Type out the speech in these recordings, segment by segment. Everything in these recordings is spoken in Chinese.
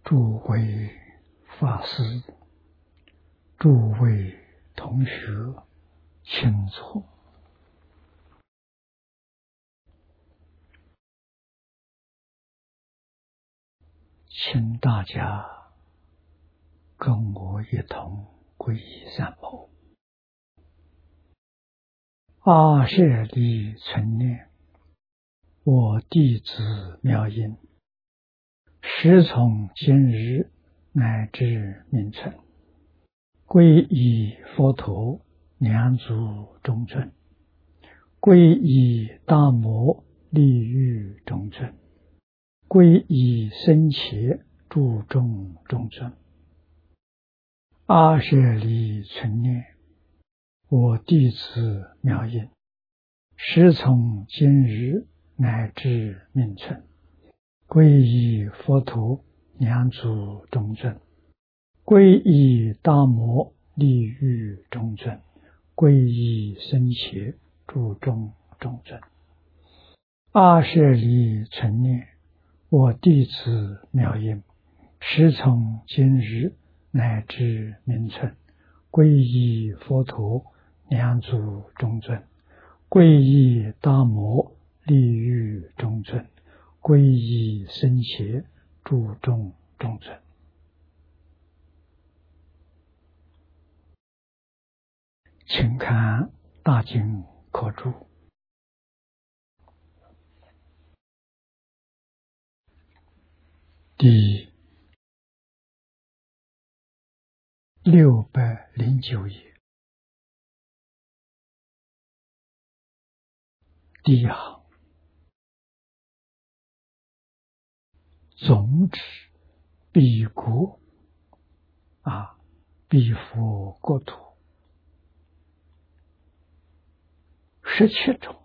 诸位法师、诸位同学，请坐。请大家跟我一同皈依三宝。阿舍利存念，我弟子妙音，时从今日乃至明存，皈依佛陀两足中尊，皈依大摩利欲中尊，皈依僧伽注众中尊。阿舍利存念，我弟子妙音，时从今日乃至明存，皈依佛陀两足中尊，皈依大摩利欲中尊，皈依僧伽注众中尊。阿舍利存念，我弟子妙音，时从今日乃至明存，皈依佛陀两足中尊，皈依大摩利欲中尊，皈依僧伽注众中尊。请看大经科注第609页，第一行，总指彼国彼佛国土17种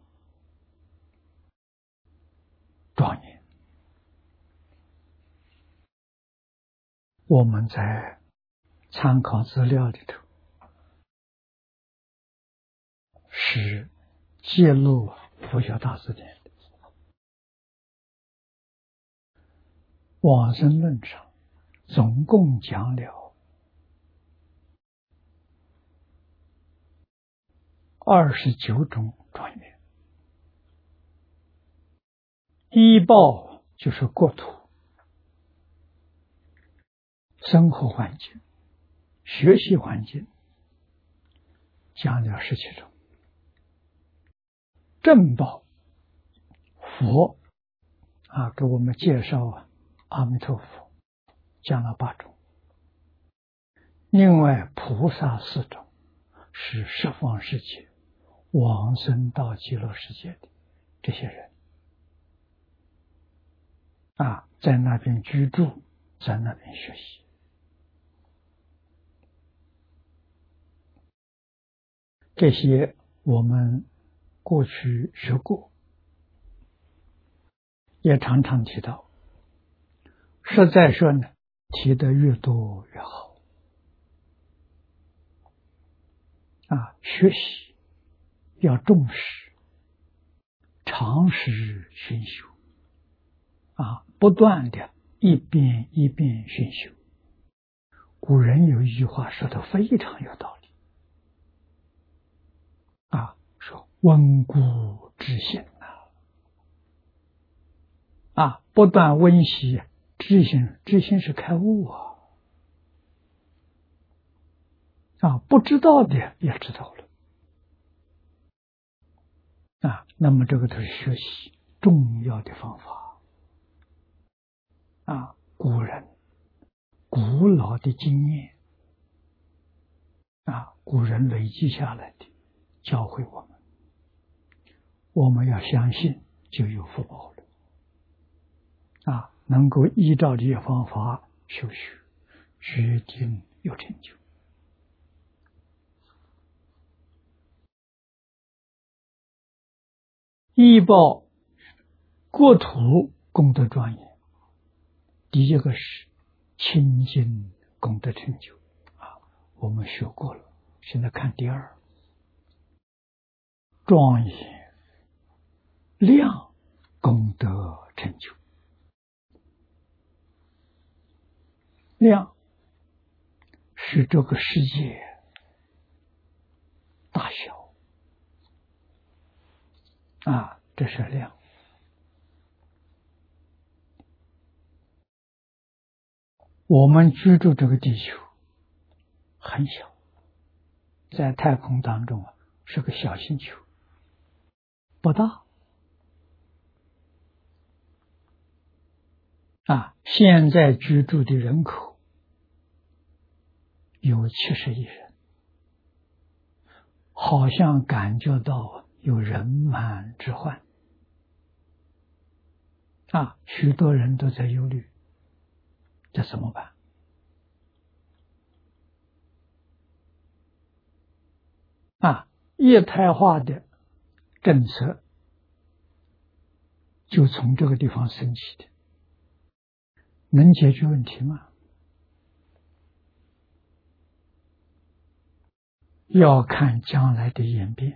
庄严。我们在参考资料里头是揭露佛学大辞典的往生论上总共讲了29种庄严。依报就是国土、生活环境、学习环境，讲了17种。正报，佛给我们介绍阿弥陀佛，讲了8种。另外菩萨4种，是十方世界往生到极乐世界的这些人在那边居住，在那边学习。这些我们过去学过，也常常提到。实在说呢，提得越多越好。学习要重视，长时熏修不断的一遍一遍熏修。古人有一句话说得非常有道理说温故知新不断温习，知新是开悟不知道的也知道了那么这个都是学习重要的方法古人古老的经验古人累积下来的教会我们要相信，就有福报了能够依照这些方法修学，决定有成就。依报国土功德庄严，第一个是清净功德成就我们学过了，现在看第二，庄严量功德成就。 量是这个世界大小这是量。我们居住这个地球很小，在太空当中是个小星球，不大。现在居住的人口有70亿人，好像感觉到有人满之患许多人都在忧虑，这怎么办？液态化的政策就从这个地方升起的，能解决问题吗？要看将来的演变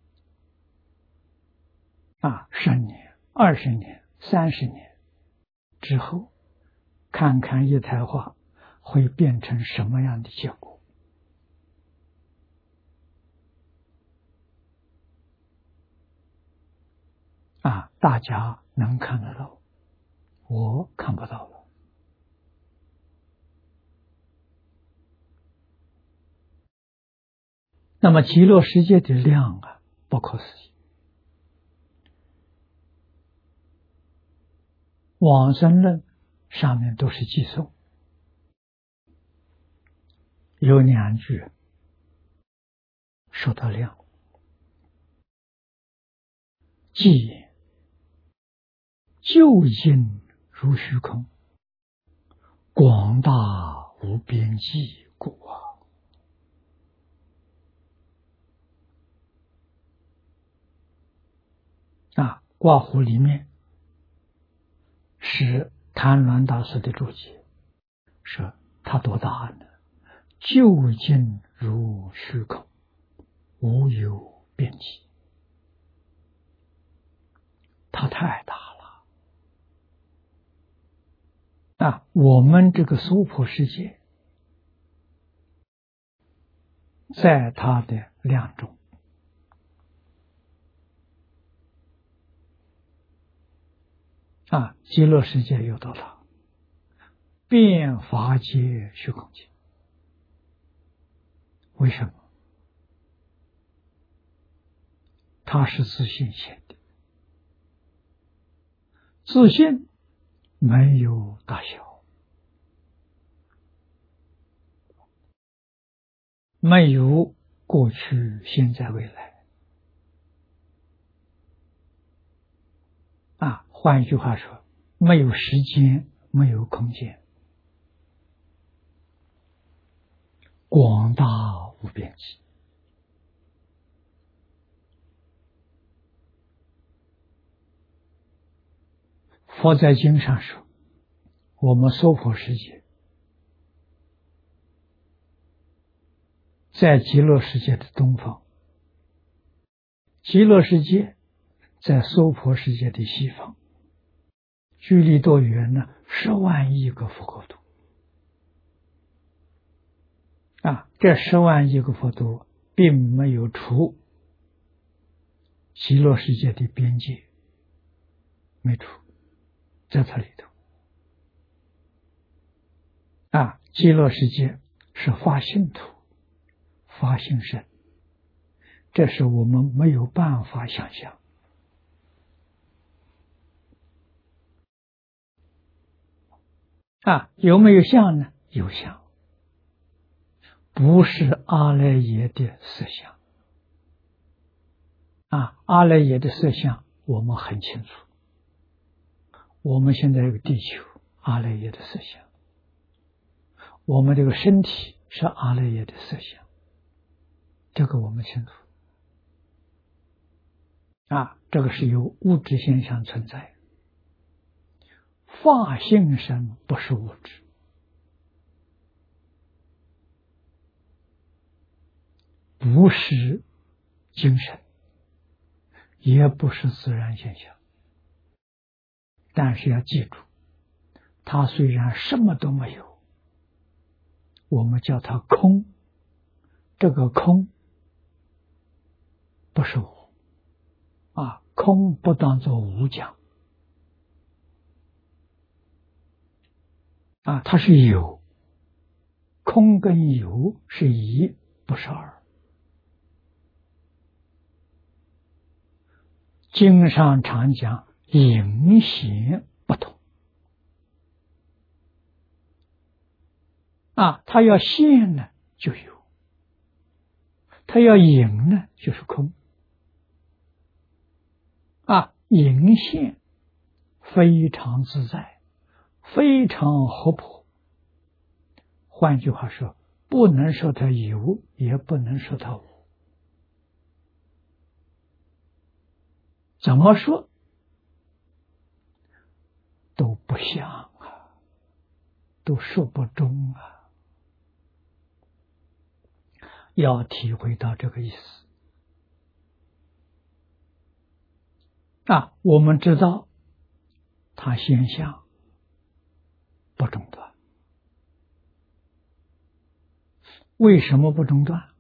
10年、20年、30年之后，看看液态化会变成什么样的结果。大家能看得到，我看不到了。那么极乐世界的量不可思议。往生论上面都是记诵，有2句说到量，即究竟如虚空，广大无边际故挂壶里面是谭鸾大师的注解，说他多大呢？究竟如虚空，无有边际。它太大了我们这个娑婆世界在它的量中极乐世界有多大？遍法界虚空界。为什么？它是自性现的，自性没有大小，没有过去、现在、未来换一句话说，没有时间，没有空间，广大无边际。佛在经上说，我们娑婆世界在极乐世界的东方，极乐世界在娑婆世界的西方，距离多远呢？10万亿个佛国土这10万亿个佛土并没有除极乐世界的边界，没除，在这里头极乐世界是发性土、发性身，这是我们没有办法想象有没有相呢？有相，不是阿赖耶的色相阿赖耶的色相我们很清楚，我们现在有个地球，阿赖耶的色相，我们这个身体是阿赖耶的色相，这个我们清楚这个是由物质现象存在，法性身不是物质，不是精神，也不是自然现象。但是要记住，它虽然什么都没有， 我们叫它空。这个空不是无空不当作无讲它是有。空跟有是一，不是二。经上常讲隐显不同它要现呢就有，它要隐呢就是空隐现非常自在，非常活泼。换句话说，不能说它有，也不能说它无。怎么说都不像都说不中要体会到这个意思我们知道它现象不中断。为什么不中断？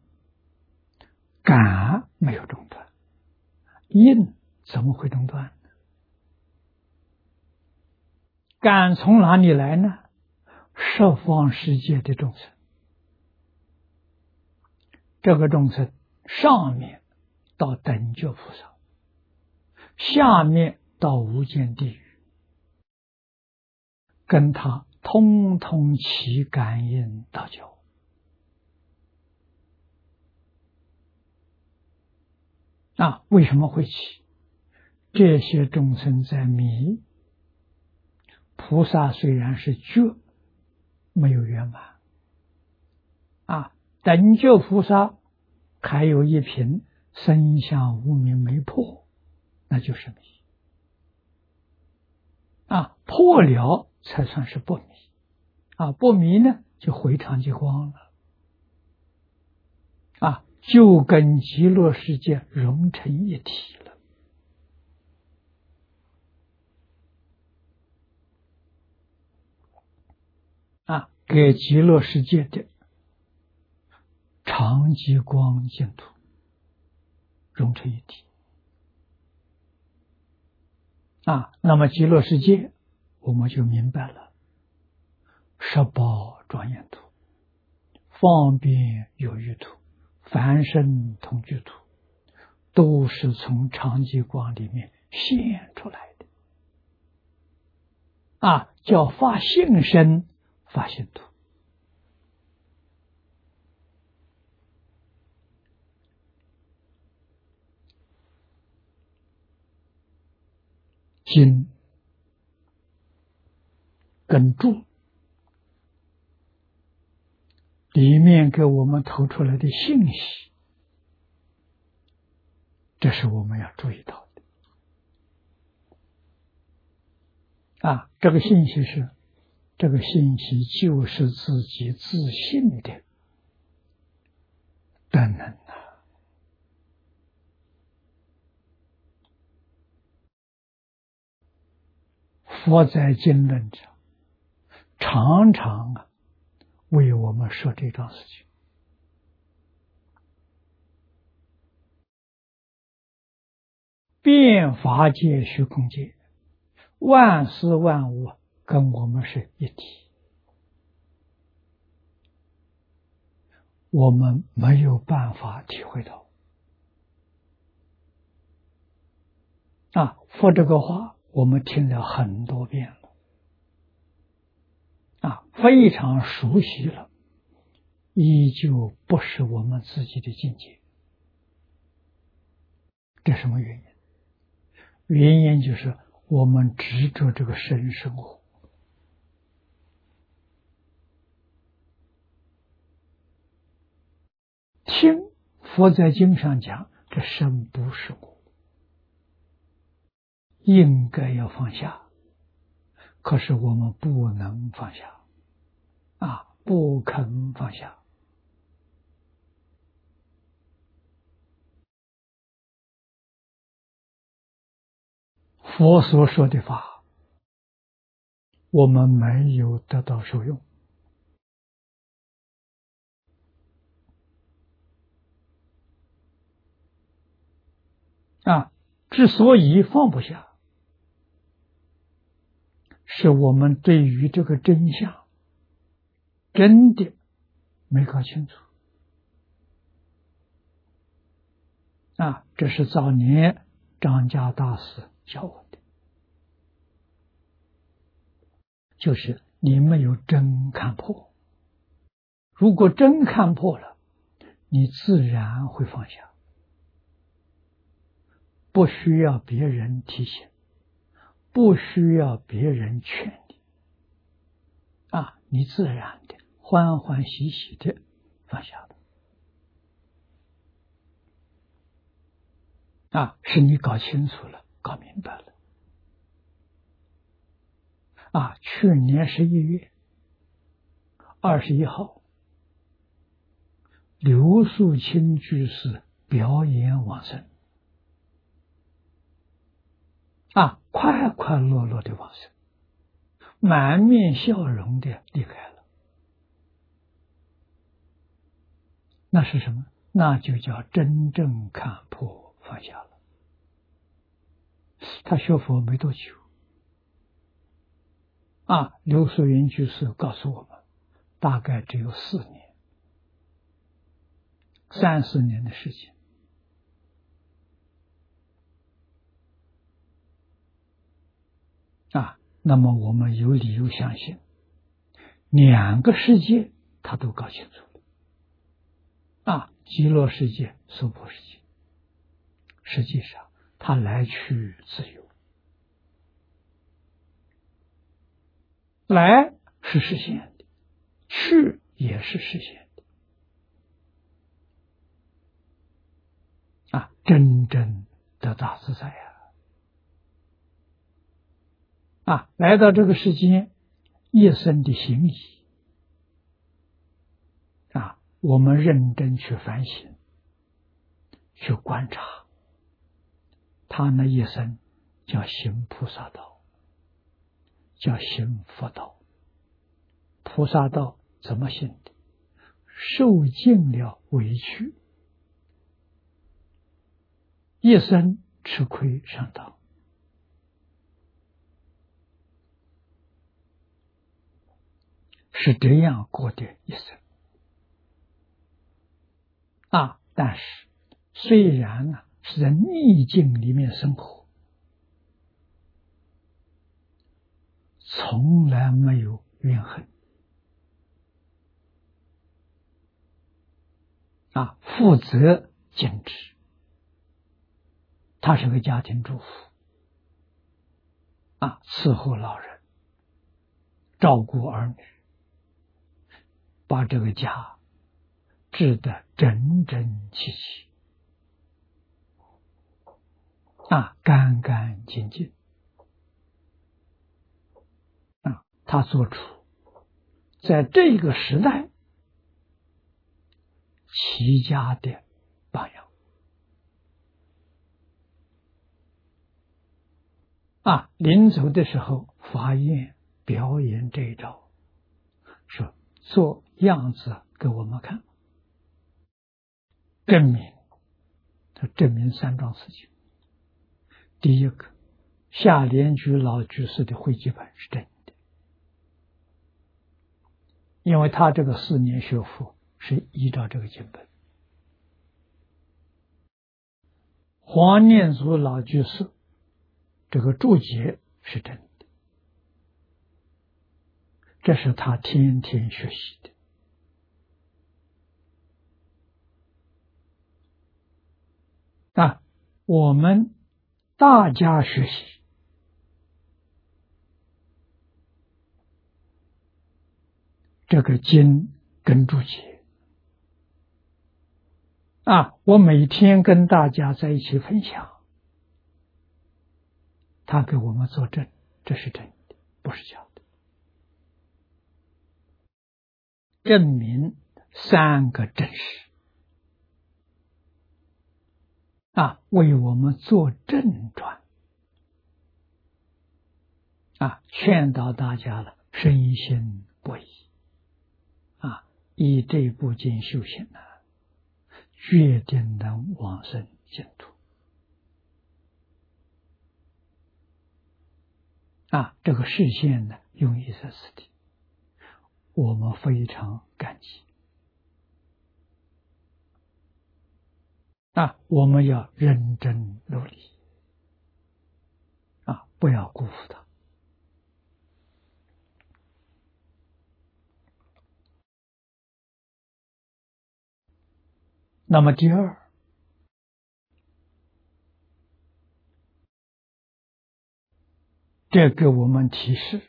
感没有中断，应怎么会中断呢？感从哪里来呢？十方世界的众生，这个众生上面到等觉菩萨，下面到无间地狱，跟他通通起感应道交。为什么会起？这些众生在迷，菩萨虽然是觉，没有圆满等觉菩萨还有一品身相无明没破，那就是迷破了才算是不迷不迷呢就回常即光了就跟极乐世界融成一体了给极乐世界的常极光净土融成一体那么极乐世界我们就明白了，十宝庄严土、方便有余土、凡身同居土，都是从常寂光里面现出来的叫发性身发性土。经跟注里面给我们投出来的信息，这是我们要注意到的这个信息是，这个信息就是自己自信的德能佛在经论上常常为我们说这桩事情。遍法界虚空界，万事万物跟我们是一体，我们没有办法体会到佛这个话我们听了很多遍了非常熟悉了，依旧不是我们自己的境界。这什么原因？原因就是我们执着这个身生活听佛在经上讲，这身不是我，应该要放下，可是我们不能放下不肯放下。佛所说的法，我们没有得到受用， 之所以放不下，是我们对于这个真相真的没搞清楚。这是早年张家大师教我的，就是你没有真看破。如果真看破了，你自然会放下，不需要别人提醒，不需要别人劝你，你自然的欢欢喜喜的放下了。是你搞清楚了，搞明白了。去年11月21号，刘素清居士表演往生，快快乐乐的往生，满面笑容的离开了。那是什么？那就叫真正看破放下了。他学佛没多久，刘素云居士告诉我们，大概只有4年、30年的事情。那么我们有理由相信，2个世界他都搞清楚了。极乐世界、娑婆世界，实际上他来去自由，来是实现的，去也是实现的。真正得大自在来到这个世间，一生的行仪我们认真去反省，去观察，他那一生叫行菩萨道，叫行佛道。菩萨道怎么行的？受尽了委屈，一生吃亏上当，是这样过的一生。但是虽然是在逆境里面生活，从来没有怨恨，负责坚持。他是个家庭主妇，伺候老人，照顾儿女，把这个家治得整整齐齐，干干净净。他做出在这个时代齐家的榜样。临走的时候，法院表演这一招，说做样子给我们看，证明3桩事情。第一个，夏莲居老居士的汇集本是真的，因为他这个4年学佛是依照这个经本。黄念祖老居士这个注解是真的，这是他天天学习的。我们大家学习这个经跟注解我每天跟大家在一起分享，他给我们作证，这是真的，不是假的，证明3个真实为我们做正传劝导大家了，深信不疑以这部经修行决定能往生净土。 这个示现呢，用意在此地，我们非常感激。我们要认真努力，不要辜负它。那么第二，这给我们提示，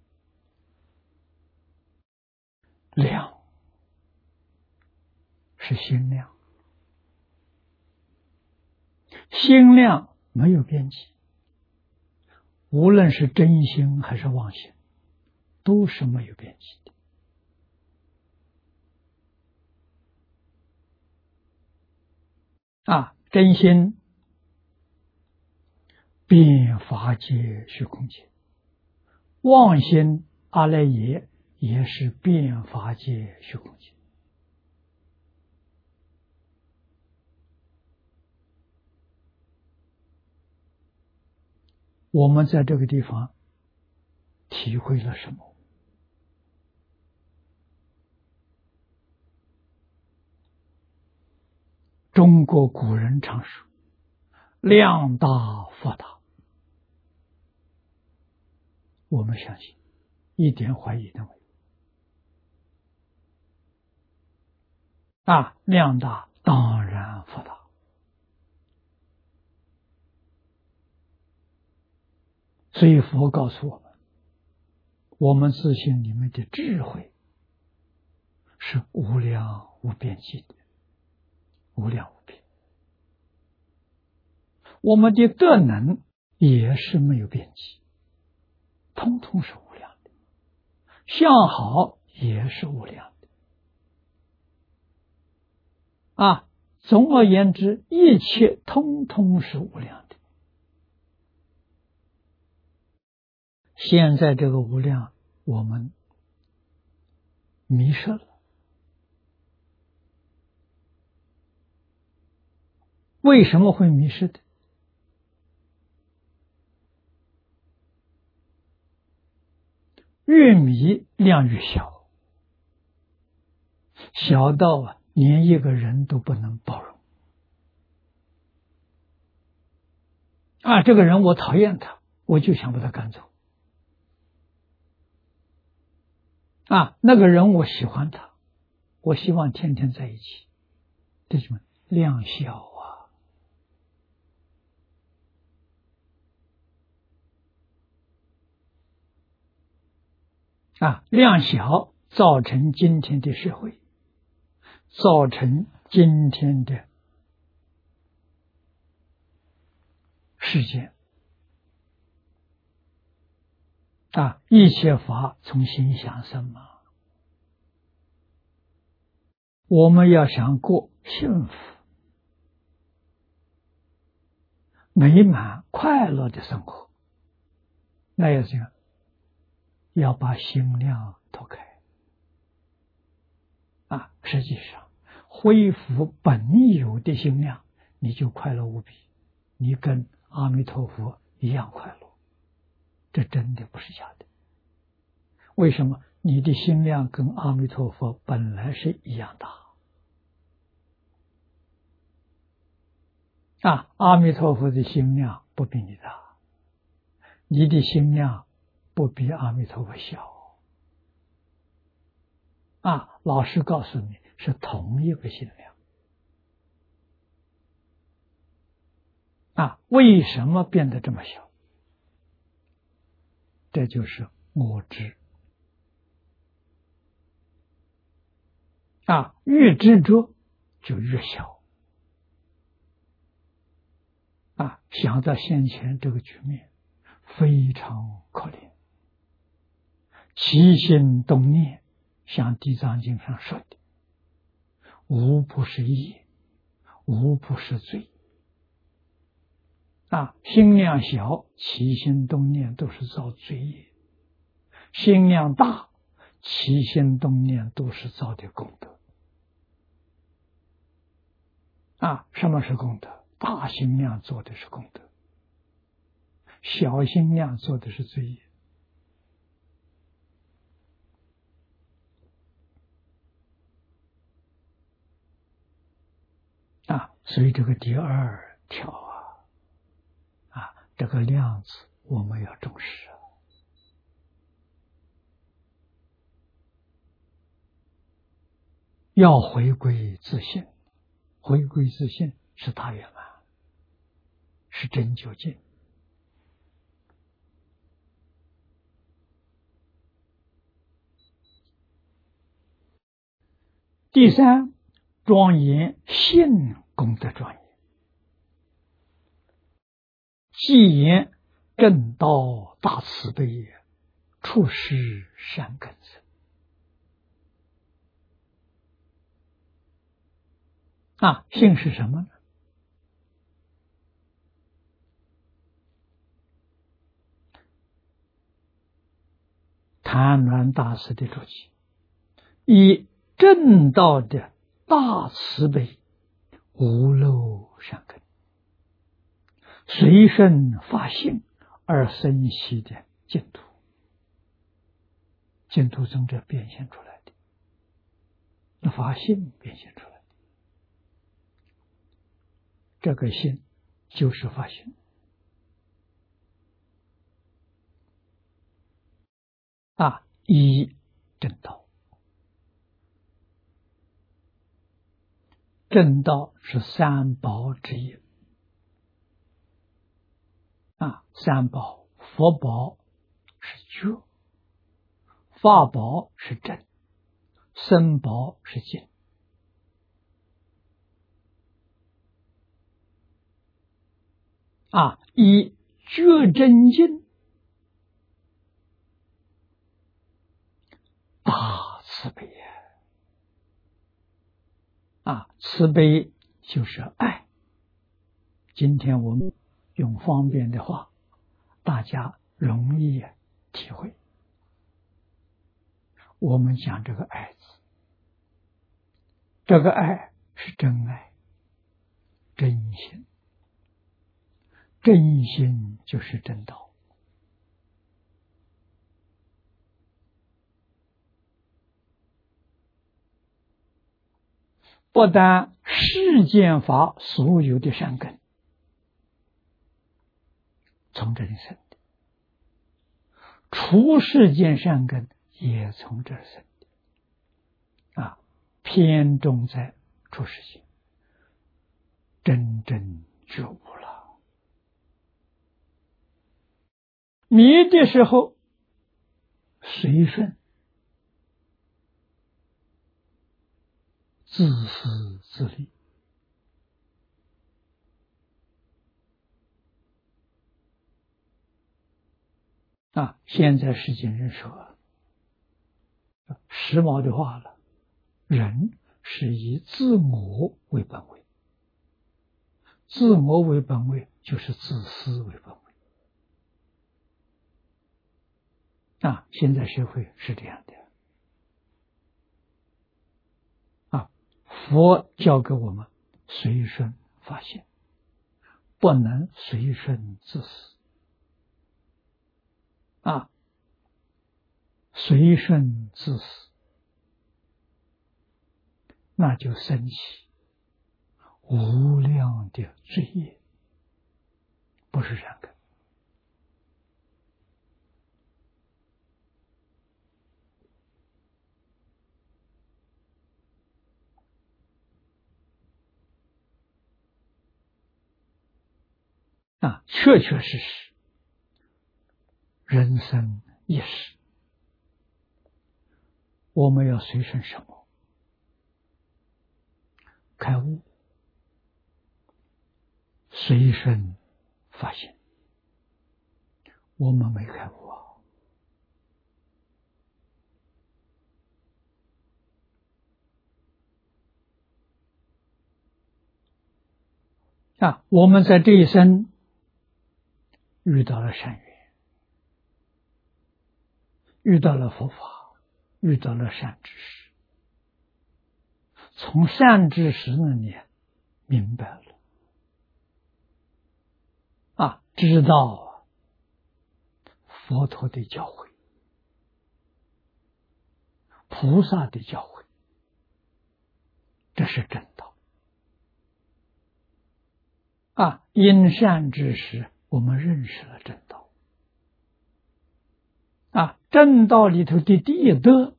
量是心量，心量没有边际，无论是真心还是妄心，都是没有边际的。真心遍法界虚空界，妄心阿赖耶也是遍法界虚空界。我们在这个地方体会了什么？中国古人常说量大福大，我们相信，一点怀疑都没有。量大当然福大。所以佛告诉我们，我们自信里面的智慧是无量无边际的，无量无边。我们的德能也是没有边际，通通是无量的，相好也是无量的。总而言之，一切通通是无量的。现在这个无量，我们迷失了。为什么会迷失的？越迷量越小，小到连一个人都不能包容。这个人我讨厌他，我就想把他赶走。那个人我喜欢他，我希望天天在一起。这什么量小量小造成今天的社会，造成今天的世界。一切法从心想生嘛。我们要想过幸福、美满、快乐的生活，那要这样，要把心量脱开。实际上恢复本有的心量，你就快乐无比，你跟阿弥陀佛一样快乐。这真的不是假的。为什么？你的心量跟阿弥陀佛本来是一样大。阿弥陀佛的心量不比你大，你的心量不比阿弥陀佛小。老师告诉你是同一个心量。为什么变得这么小？这就是我执。越执着就越小。想到先前这个局面，非常可怜。起心动念，像地藏经上说的，无不是业，无不是罪。心量小，起心动念都是造罪业；心量大，起心动念都是造的功德。什么是功德？大心量做的是功德，小心量做的是罪业。 所以这个第二条这个量子我们要重视要回归自性，回归自性是大圆满，是真究竟。第三，庄严性功德庄严，既言正道大慈悲也，处世善根生。性是什么呢？谭鸾大师的注解，以正道的大慈悲无漏善根，随顺发性而生息的净土，净土从这变现出来的，那发性变现出来的，这个性就是发性。一正道，正道是三宝之一三宝，佛宝是觉，法宝是真，僧宝是净。以觉真净大慈悲慈悲就是爱。今天我们用方便的话，大家容易体会。我们讲这个爱字，这个爱是真爱，真心，真心就是正道。不但世间法所有的善根从这里生的，除世间善根也从这儿生的偏重在出世间，真正觉悟了。迷的时候随顺，自私自利，现在世间人说时髦的话了，人是以自我为本位，自我为本位就是自私为本位现在社会是这样的佛教给我们随顺发现，不能随顺自私随顺自私，那就生起无量的罪业，不是善根确确实实人生一世，我们要随顺什么？开悟，随顺发现。我们没开悟我们在这一生遇到了善缘，遇到了佛法，遇到了善知识，从善知识那里明白了知道佛陀的教诲，菩萨的教诲，这是正道因善知识，我们认识了正道。正道里头的第一德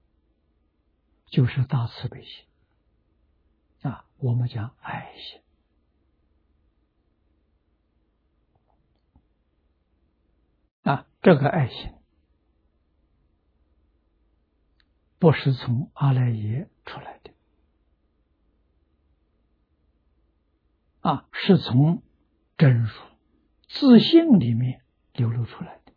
就是大慈悲心。我们讲爱心。这个爱心不是从阿赖耶出来的，是从真如自性里面流露出来的。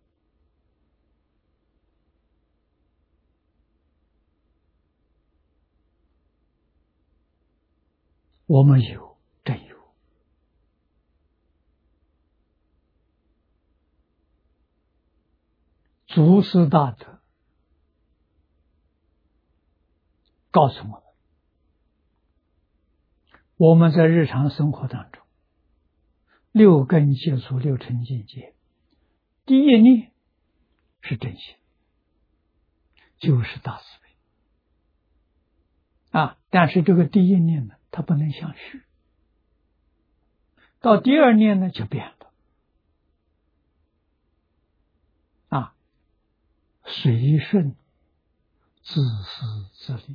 我们有真有，祖师大德告诉我们在日常生活当中，六根接触六尘境界，第一念是真心，就是大慈悲。但是这个第一念呢，它不能相续，到第二念呢就变了。随顺自私自利。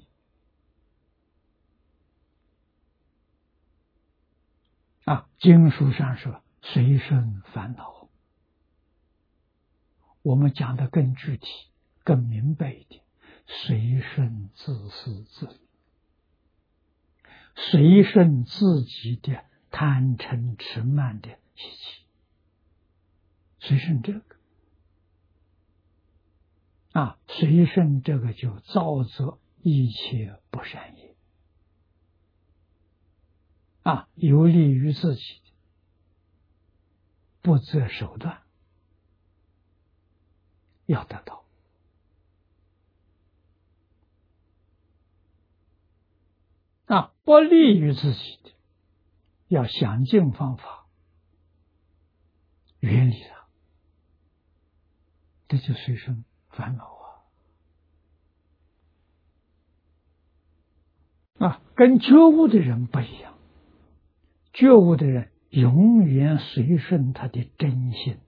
经书上说随顺烦恼，我们讲的更具体更明白一点，随顺自私自利，随顺自己的贪嗔痴慢的习气，随顺这个随顺这个就造作一切不善业有利于自己的，不择手段要得到。不利于自己的，要想尽方法远离它，这就随顺烦恼跟觉悟的人不一样，觉悟的人永远随顺他的真心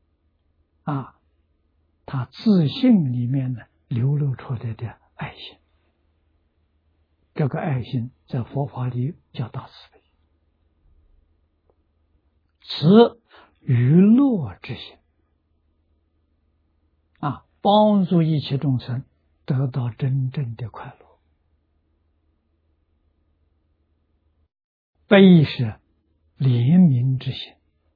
他自信里面呢流露出来的爱心，这个爱心在佛法里叫大慈悲，慈娱乐之心帮助一切众生得到真正的快乐。悲是怜悯之心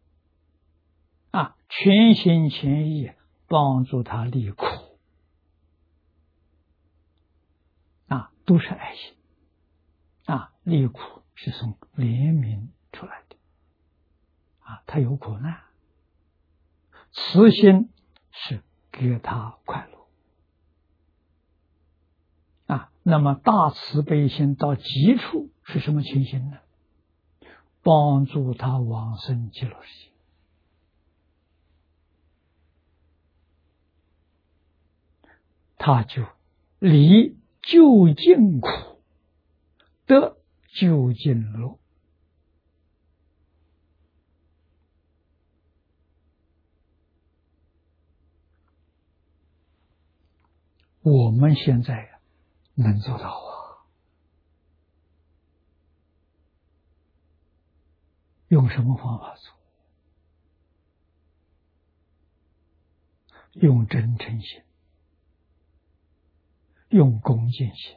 全心全意帮助他离苦都是爱心离苦是从怜悯出来的他有苦难，慈心是给他快乐那么大慈悲心到极处是什么情形呢？帮助他往生极乐世界。他就离究竟苦，得究竟乐。我们现在能做到用什么方法做？用真诚心，用恭敬心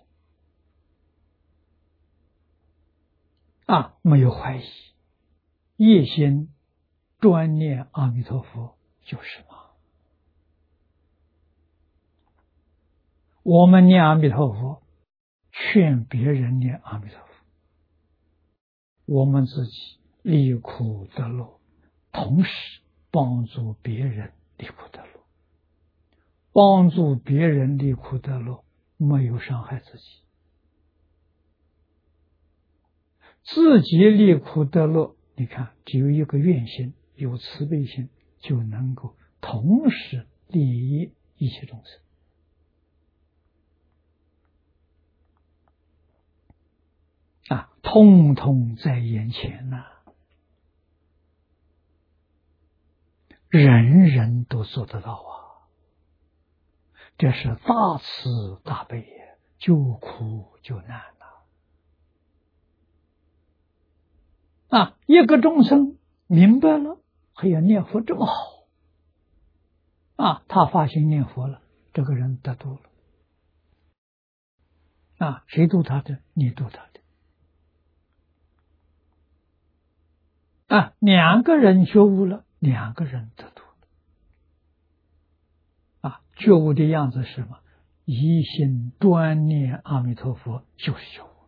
没有怀疑，一心专念阿弥陀佛就是嘛。我们念阿弥陀佛，劝别人念阿弥陀佛，我们自己离苦得乐，同时帮助别人离苦得乐。帮助别人离苦得乐，没有伤害自己，自己离苦得乐，你看只有一个愿心，有慈悲心，就能够同时利益一切众生通通在眼前人人都做得到啊！这是大慈大悲也，救苦救难一个众生明白了，哎呀，念佛这么好他发心念佛了，这个人得度了谁度他的？你度他的两个人觉悟了，两个人得度了觉悟的样子是什么？一心专念阿弥陀佛，就是觉悟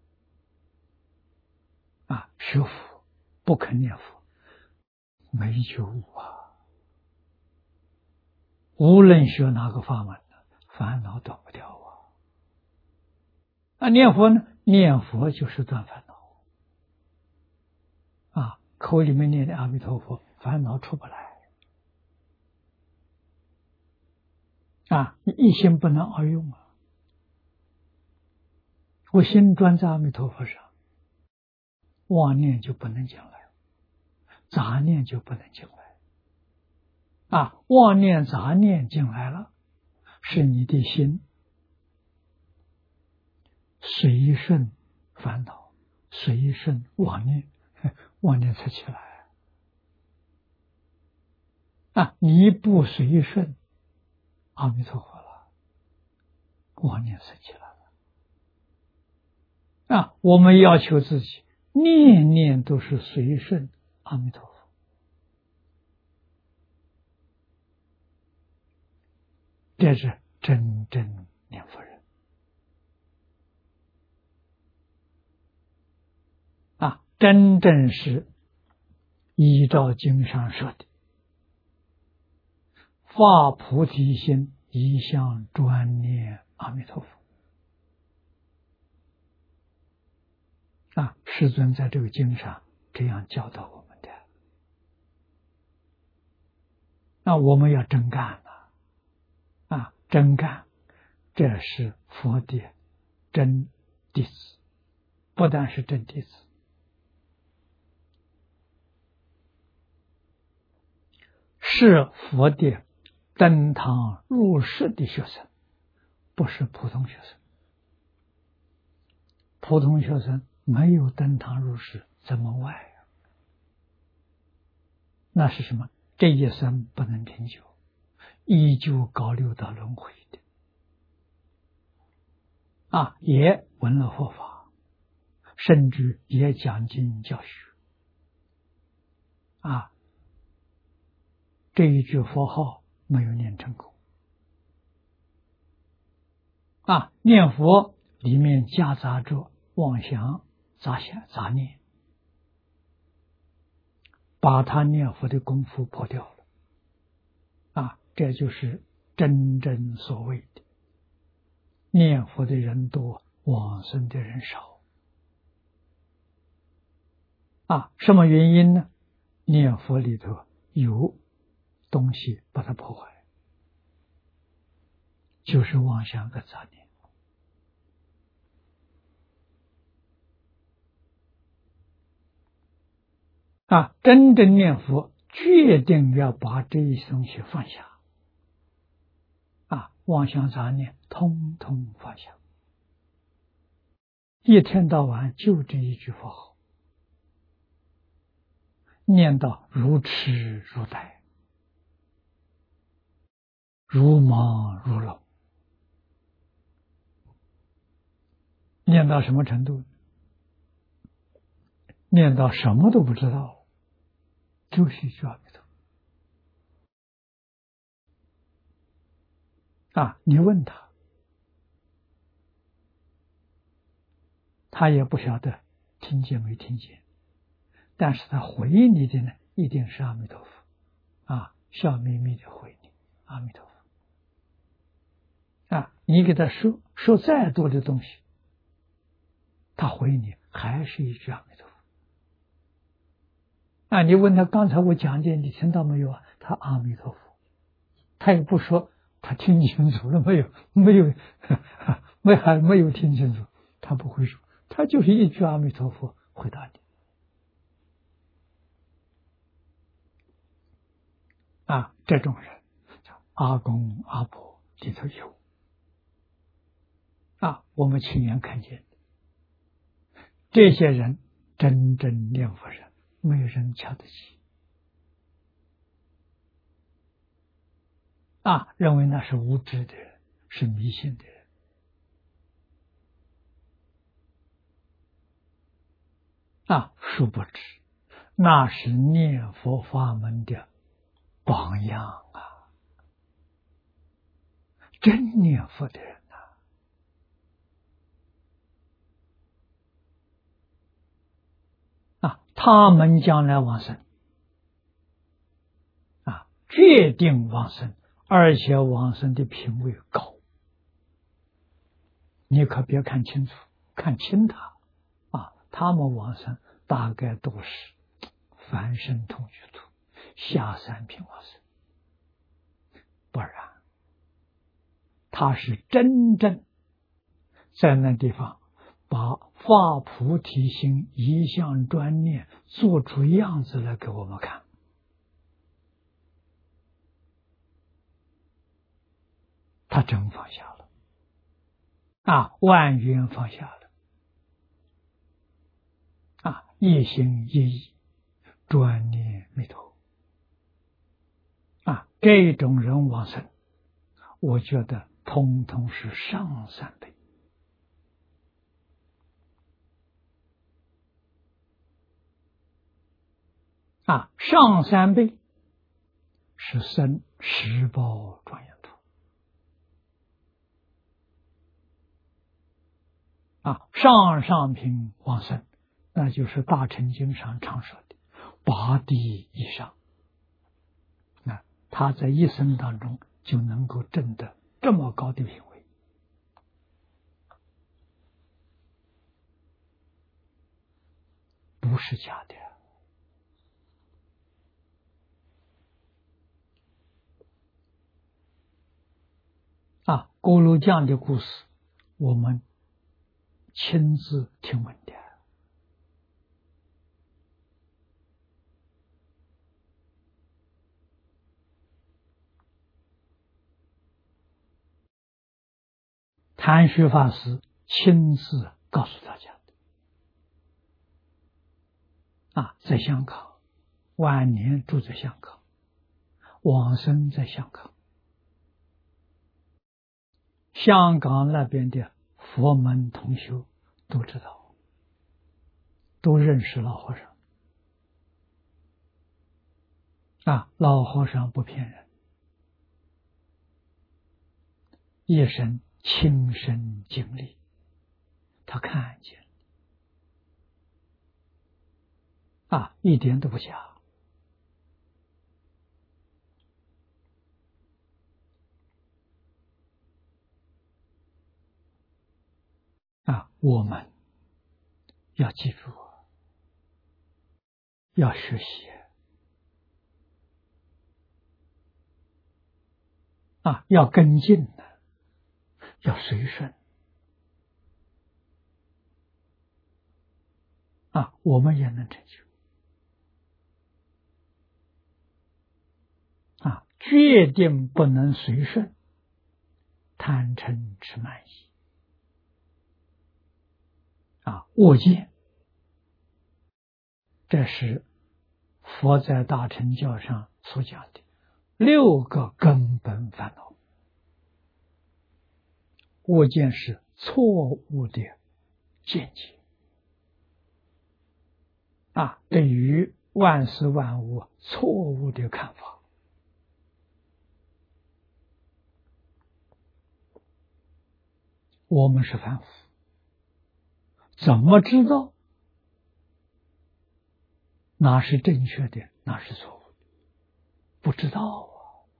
学佛不肯念佛，没觉悟无论学哪个法门烦恼断不掉念佛呢？念佛就是断烦恼口里面念的阿弥陀佛，烦恼出不来你一心不能二用我心专在阿弥陀佛上，妄念就不能进来，杂念就不能进来妄念杂念进来了，是你的心随顺烦恼，随顺妄念，妄念才起来你不随顺阿弥陀佛了，妄念生起来了我们要求自己念念都是随顺阿弥陀佛，这是真正念佛人真正是依照经上说的，发菩提心，一向专念阿弥陀佛世尊在这个经上这样教导我们的我们要真干真干，这是佛的真弟子，不但是真弟子，是佛的登堂入室的学生，不是普通学生。普通学生没有登堂入室，怎么外那是什么？这一生不能成就，依旧搞六道轮回的也闻了佛法，甚至也讲经教学这一句佛号没有念成功念佛里面夹杂着妄想杂念，把他念佛的功夫破掉了这就是真正所谓的念佛的人多，往生的人少什么原因呢？念佛里头有东西把它破坏，就是妄想跟杂念真正念佛决定要把这一东西放下妄想杂念通通放下，一天到晚就这一句佛号，念到如痴如呆，如盲如聋，念到什么程度？念到什么都不知道了，就是一句阿弥陀佛你问他，他也不晓得听见没听见，但是他回你的呢，一定是阿弥陀佛笑眯眯的回你阿弥陀佛你给他说再多的东西，他回你还是一句阿弥陀佛你问他刚才我讲的你听到没有他阿弥陀佛，他也不说他听清楚了没有，还没有听清楚，他不会说，他就是一句阿弥陀佛回答你这种人叫阿公阿婆里头有我们亲眼看见这些人真正念佛人，没有人瞧得起认为那是无知的人，是迷信的人殊不知那是念佛法门的榜样真念佛的人他们将来往生决定往生，而且往生的品位高，你可别看清楚，看轻他他们往生大概都是凡圣同居土下三品往生，不然他是真正在那地方把发菩提心一向专念做出样子来给我们看他真放下了万缘放下了一心一意专念弥陀这种人往生，我觉得通通是上三辈上三辈是生十报庄严土上品往生，那就是大乘经上常说的八地以上他在一生当中就能够证得这么高的品位不是假的锅炉匠的故事我们亲自听闻的谭旭法师亲自告诉大家的在香港晚年住在香港，往生在香港，香港那边的佛门同修都知道，都认识老和尚老和尚不骗人，一生亲身经历，他看见一点都不假我们要记住要学习要跟进要随顺我们也能成就决定不能随顺贪嗔痴慢疑我见，这是佛在大乘教上所讲的6个根本烦恼。我见是错误的见解对于万事万物错误的看法。我们是凡夫，怎么知道哪是正确的，哪是错误的？不知道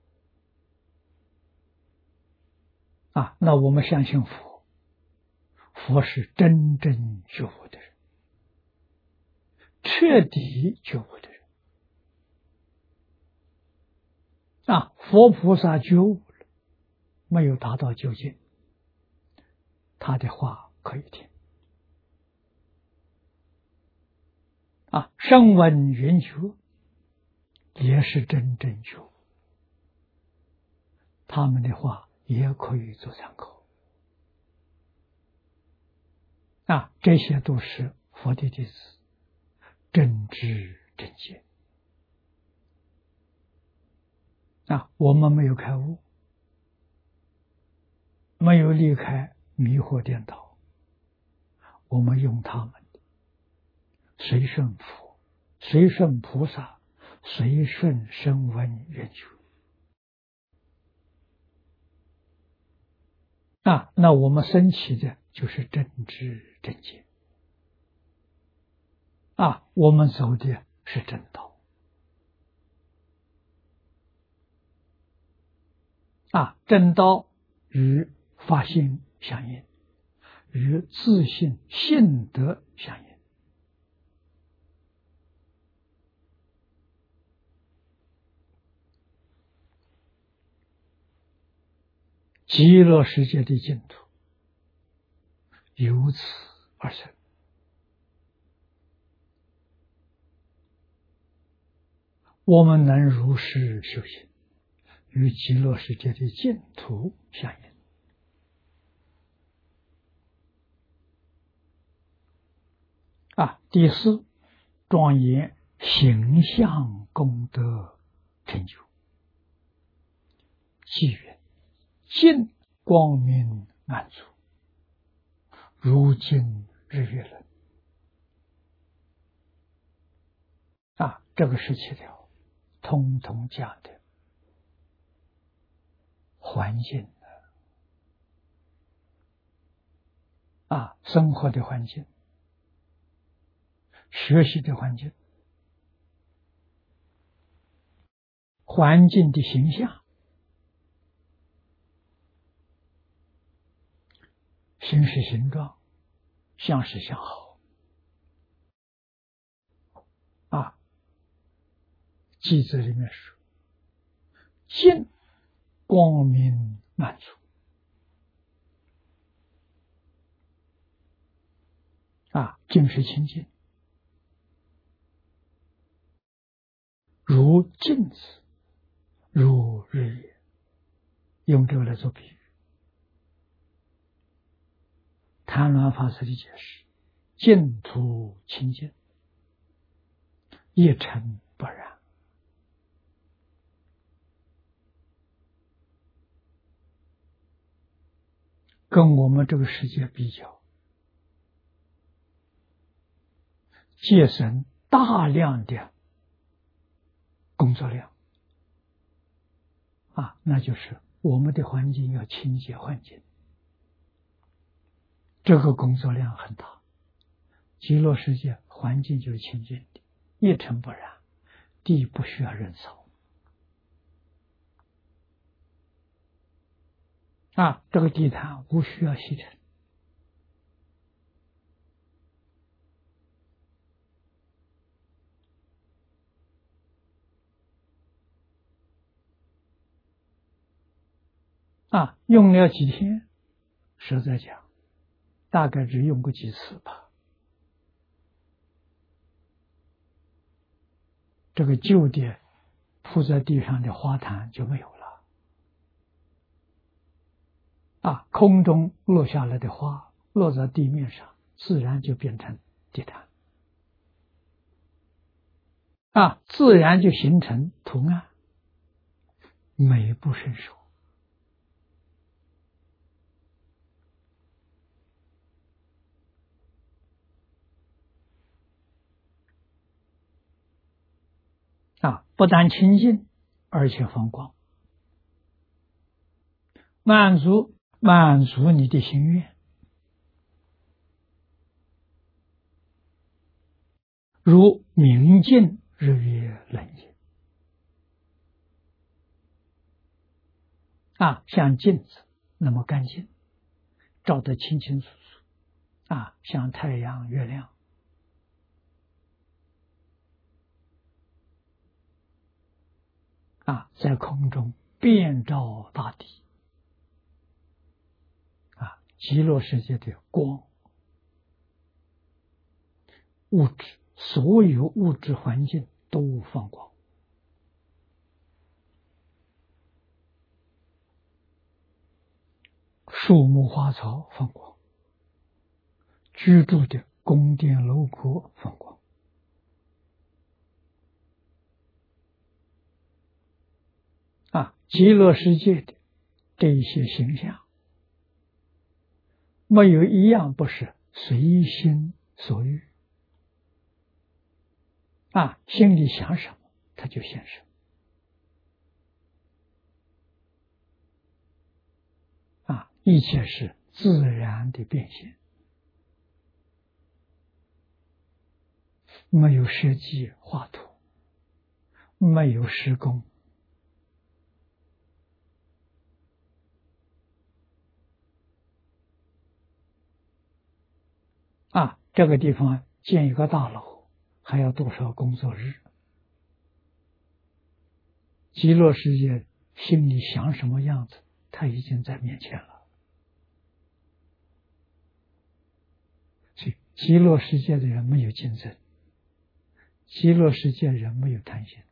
那我们相信佛，佛是真正觉悟的人，彻底觉悟的人佛菩萨觉悟了，没有达到究竟，他的话可以听声闻缘觉也是真正觉悟他们的话也可以做参考。这些都是佛的弟子正知正见。我们没有开悟，没有离开迷惑颠倒，我们用他们的随顺佛、随顺菩萨、随顺声闻缘觉。那我们升起的就是正知正见。我们走的是正道。正道与发心相应，与自信信德相应。极乐世界的净土由此而生。我们能如是修行，与极乐世界的净土相应。第四，庄严形象功德成就。偈云：尽光明满足，如今日月轮。这个17条通通讲的环境生活的环境，学习的环境，环境的形象，形是形状，相是相好。偈子里面说：尽光明满足。净是清净，如镜子，如日月，用这个来做比喻。谭鸾法师的解释：净土清净，一尘不染。跟我们这个世界比较，节省大量的工作量那就是我们的环境要清洁环境，这个工作量很大。极乐世界环境就是清净的，一尘不染，地不需要人扫这个地毯无需要吸尘。用了几天，实在讲，大概只用过几次吧。这个旧的铺在地上的花坛就没有了。空中落下来的花落在地面上，自然就变成地毯。自然就形成图案，美不胜收。不但清净，而且放光，满足你的心愿，如明镜日月冷也。像镜子那么干净，照得清清楚楚。像太阳、月亮。在空中遍照大地。极乐世界的光，物质，所有物质环境都放光。 树木花草放光，居住的宫殿楼阁放光。极乐世界的这一些形象，没有一样不是随心所欲。心里想什么，它就现什么。一切是自然的变现，没有设计画图，没有施工。这个地方建一个大楼，还要多少工作日？极乐世界心里想什么样子，他已经在面前了。所以极乐世界的人没有竞争，极乐世界人没有贪心。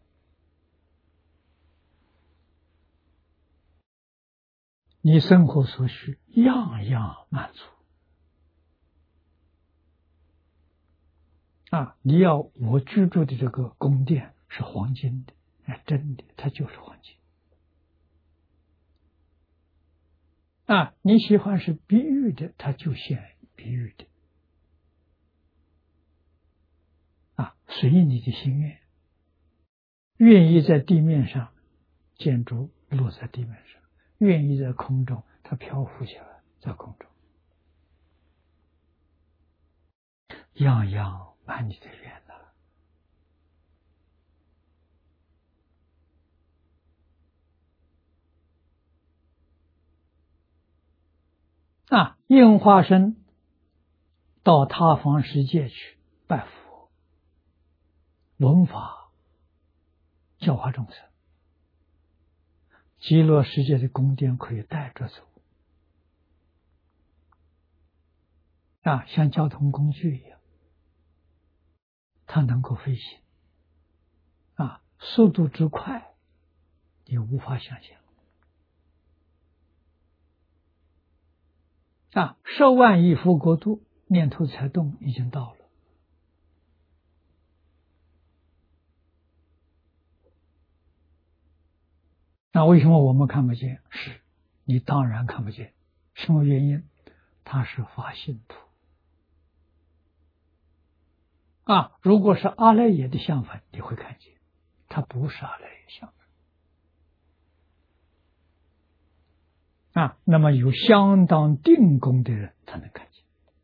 你生活所需样样满足。你要我居住的这个宫殿是黄金的，真的，它就是黄金。你喜欢是比喻的，它就显比喻的。随你的心愿，愿意在地面上，建筑落在地面上；愿意在空中，它漂浮起来在空中，样样满你的愿应化身到他方世界去拜佛、闻法、教化众生。极乐世界的宫殿可以带着走，像交通工具一样，它能够飞行，速度之快，你无法想象。10万亿佛国度，念头才动，已经到了。为什么我们看不见？是你当然看不见，什么原因？它是法性土。如果是阿赖耶的相分，你会看见，它不是阿赖耶相分。那么有相当定功的人才能看见。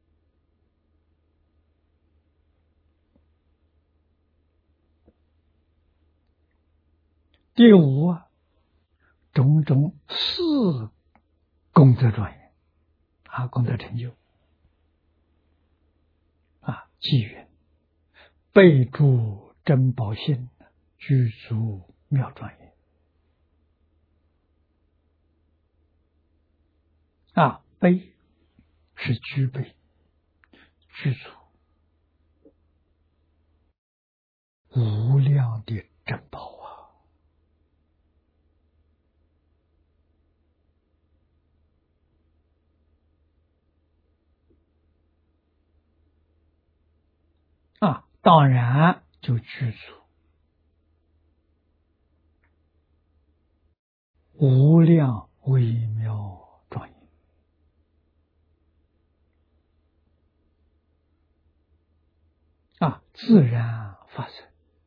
第五种种四功德庄严，功德成就。机缘备注珍宝性，具足妙庄严。备是具备、具足无量的珍宝当然就具足无量微妙庄严。自然发生，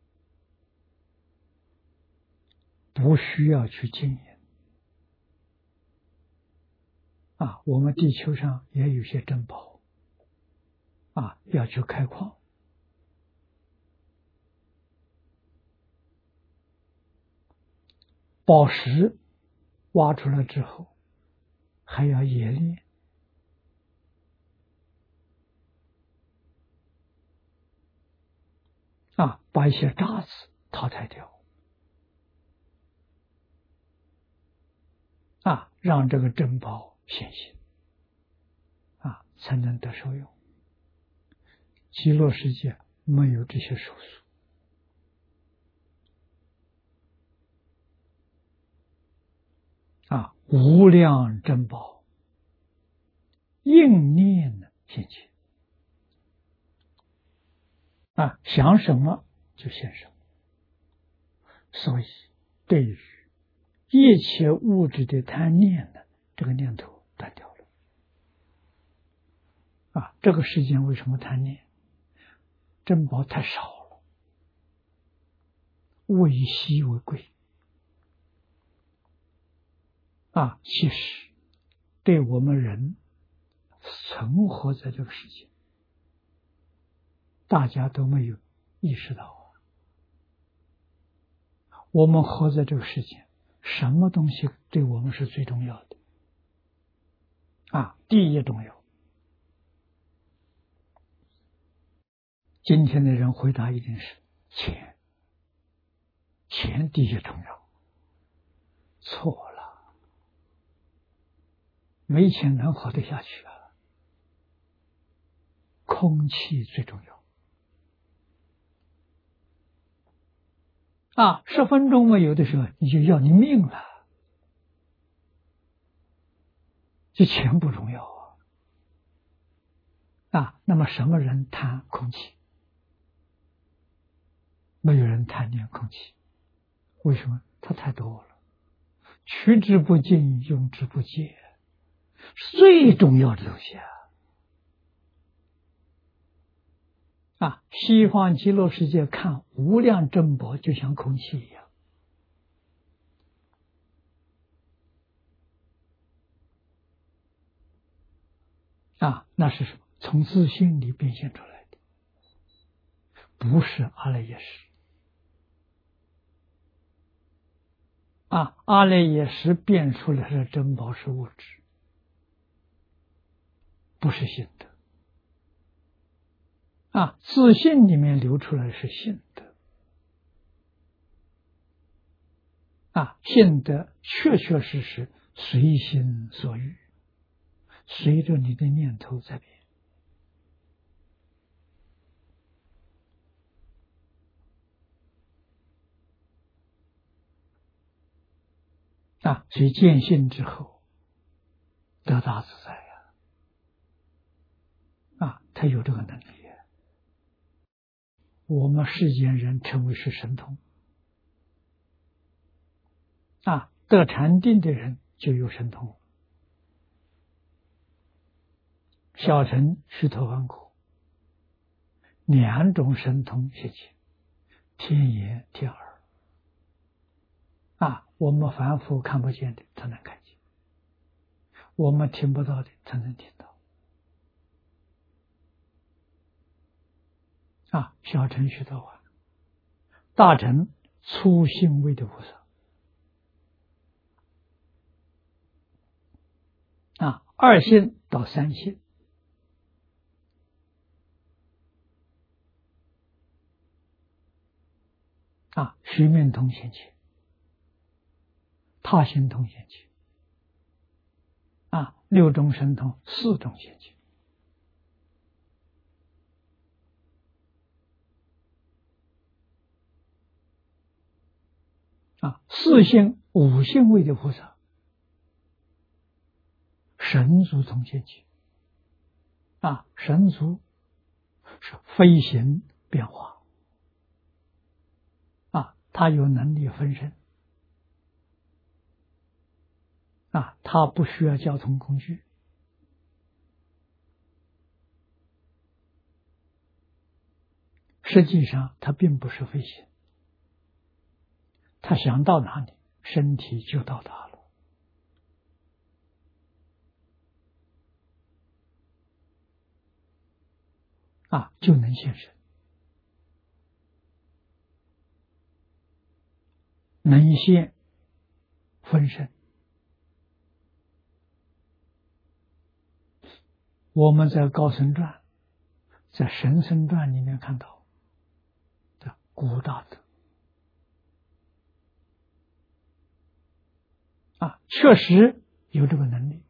不需要去经营。我们地球上也有些珍宝，要去开矿，宝石挖出来之后，还要冶炼，把一些渣子淘汰掉，让这个珍宝显现，才能得受用。极乐世界没有这些手术，无量珍宝应念呢现前想什么就现什么。所以对于一切物质的贪念呢，这个念头断掉了。这个世间为什么贪念？珍宝太少了，物以稀为贵。其实对我们人存活在这个世界，大家都没有意识到我们活在这个世界，什么东西对我们是最重要的？第一重要。今天的人回答一定是钱，钱第一重要。错了，没钱能活得下去空气最重要。10分钟没有的时候，你就要你命了。这钱不重要那么什么人贪空气？没有人贪念空气。为什么？它太多了，取之不尽，用之不竭，是最重要的东西西方极乐世界看无量珍宝，就像空气一样那是什么？从自信里变现出来的，不是阿赖耶识。阿赖耶识变出来的珍宝是物质，不是心德。自信里面流出来是信德。信德确确实实随心所欲，随着你的念头在变。所以见性之后得大自在他有这个能力我们世间人称为是神通得禅定的人就有神通。小乘须陀洹果2种神通现前，天眼天耳我们凡夫看不见的他能看见，我们听不到的他能听到小乘须陀洹，大乘初信位的菩萨2信到3信须弥通现前，他心通现前6种神通4种现前4性5性位的菩萨，神足通现前神足是飞行变化他有能力分身他不需要交通工具。实际上他并不是飞行，他想到哪里身体就到达了就能现身，能现分身。我们在高僧传在神僧传里面看到的古大德确实有这个能力。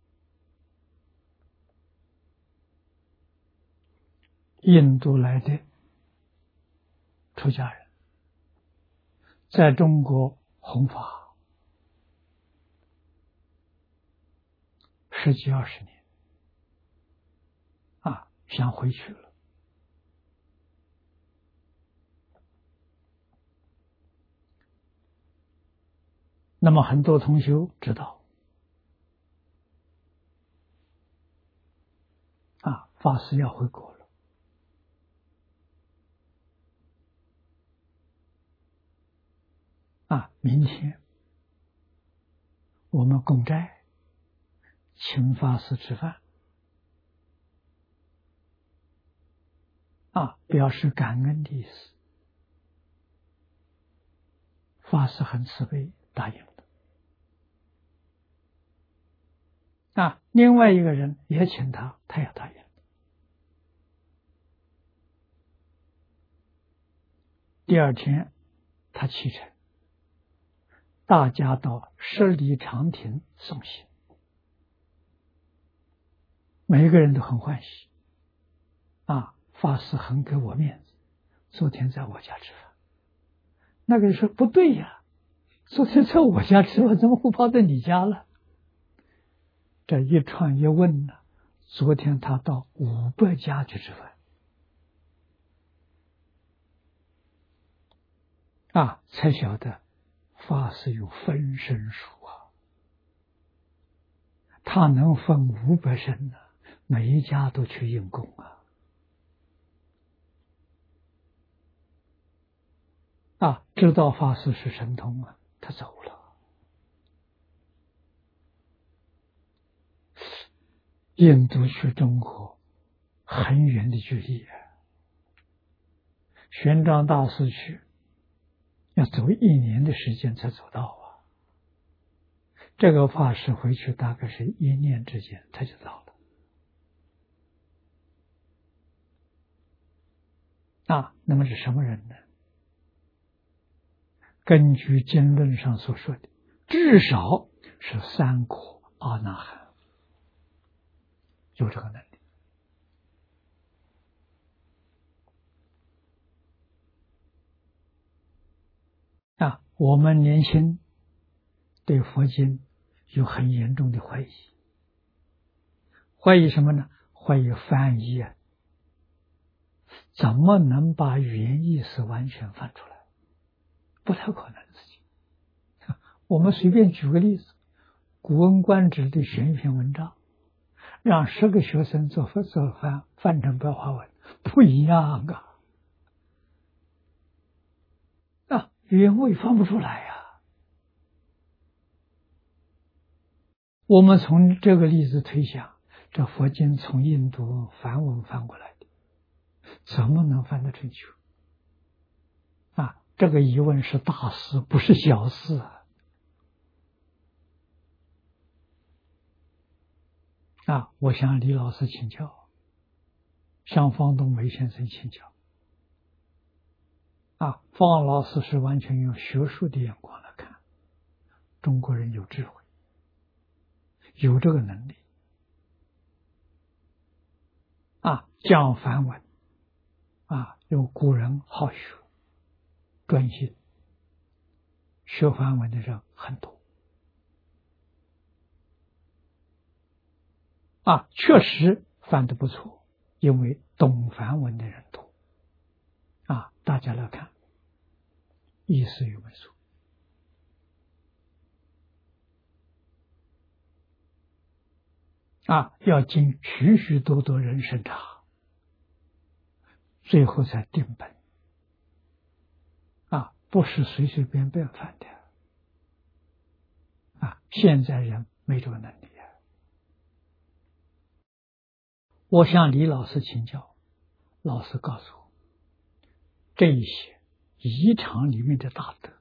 印度来的出家人在中国弘法10几20年， 想回去了。那么很多同修知道，法师要回国了。明天我们共斋，请法师吃饭，表示感恩的意思。法师很慈悲，答应了。另外一个人也请他，他也答应了。第二天，他启程，大家到十里长亭送行，每一个人都很欢喜。法师很给我面子，昨天在我家吃饭。那个人说不对呀，昨天在我家吃饭，怎么会跑到你家了？这一串一问呢，昨天他到500家去吃饭，才晓得法师有分身术他能分500身呢，每一家都去应供知道法师是神通他走了。印度去中国很远的距离玄奘大师去要走1年的时间才走到这个法师回去大概是1念之间他就到了。那么是什么人呢？根据经论上所说的，至少是3果阿那含，有这个能力。我们年轻对佛经有很严重的怀疑，怀疑什么呢？怀疑翻译怎么能把原意思完全翻出来？不太可能的事情。我们随便举个例子，《古文观止》的选一篇文章，让10个学生做翻成白话文，不一样原味翻不出来我们从这个例子推想，这佛经从印度梵文翻过来的，怎么能翻得正确？这个疑问是大事，不是小事我向李老师请教，向方东梅先生请教。方老师是完全用学术的眼光来看，中国人有智慧，有这个能力讲梵文有古人好学专心，学梵文的人很多确实翻得不错，因为懂梵文的人多大家来看意思有没有错要经许许多多人审查，最后才定本不是随随便便翻的现在人没这个能力我向李老师请教，老师告诉我，这一些仪场里面的大德，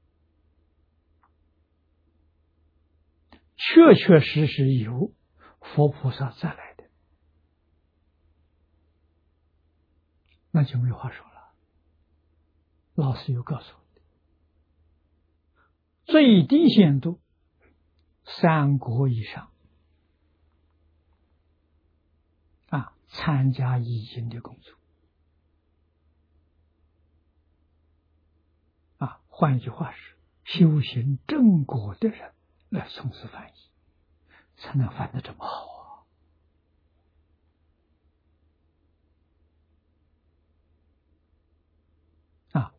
确确实实由佛菩萨再来的，那就没话说了。老师又告诉我，最低限度3国以上参加译经的工作换句话是，修行正果的人来从事翻译，才能翻得这么好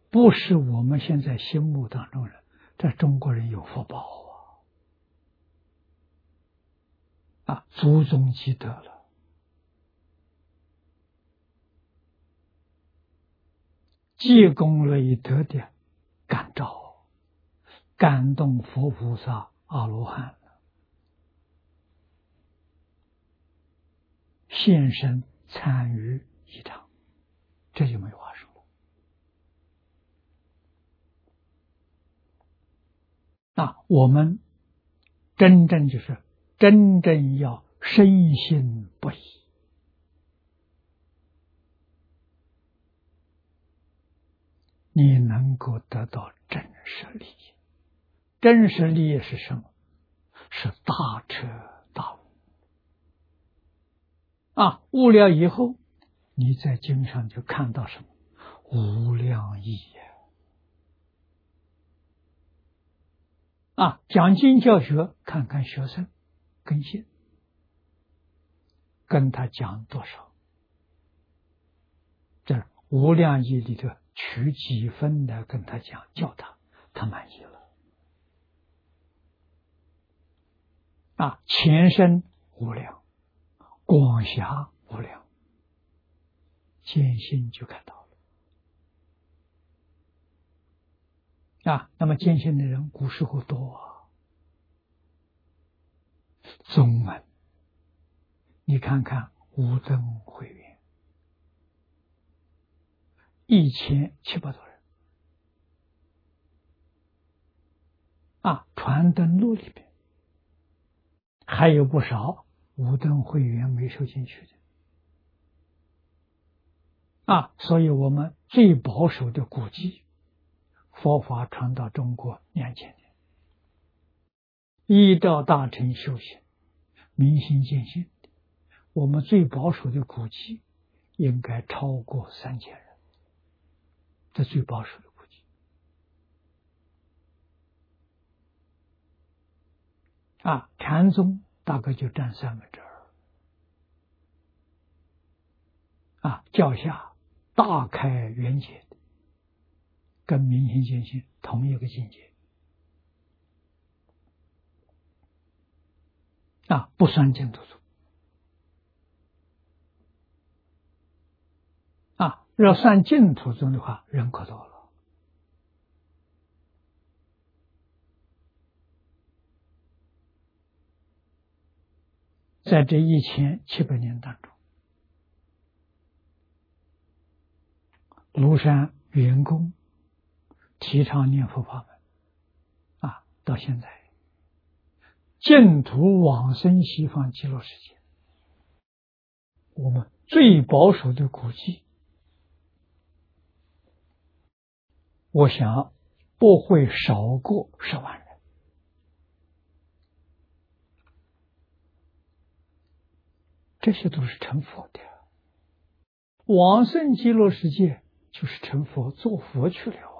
不是我们现在心目当中人，这中国人有福报祖宗积德了，积功累德的感召，感动佛菩萨、阿罗汉，现身参与一场，这就没话说了。我们真正要深信不疑，你能够得到真实利益。真实利益是什么？是大彻大悟悟了以后，你在经上就看到什么？无量义讲经教学，看看学生跟信，跟他讲多少，这无量义里头取几分的跟他讲，教他满意了前身无量，广狭无量，见性就看到了那么见性的人古时候多宗门，你看看无灯会员1700多人传灯录里边还有不少无灯会员没收进去的所以我们最保守的古籍，佛法传到中国2000年，依照大乘修行，明心见性，我们最保守的古籍应该超过3000人，这最保守的古籍禅宗大概就占2/3教下大开圆解的，跟明心见性同一个境界不算净土宗要算净土宗的话，人可多了。在这1700年当中，庐山圆公提倡念佛法门到现在净土往生西方极乐世界，我们最保守的古迹，我想不会少过10万人。这些都是成佛的，往生极乐世界就是成佛，做佛去了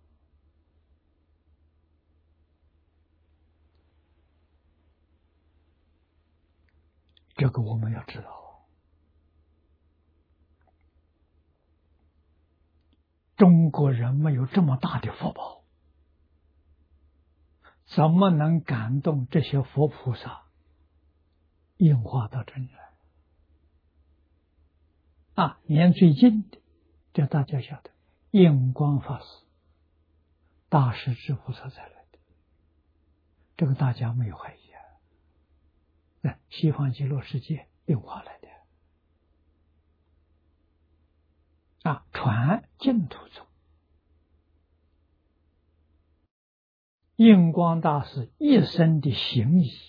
这个我们要知道中国人没有这么大的福报，怎么能感动这些佛菩萨应化到这里来连最近的，这大家晓得，印光法师、大势至菩萨才来的，这个大家没有怀疑西方极乐世界应化来的传净土宗，印光大师一生的行仪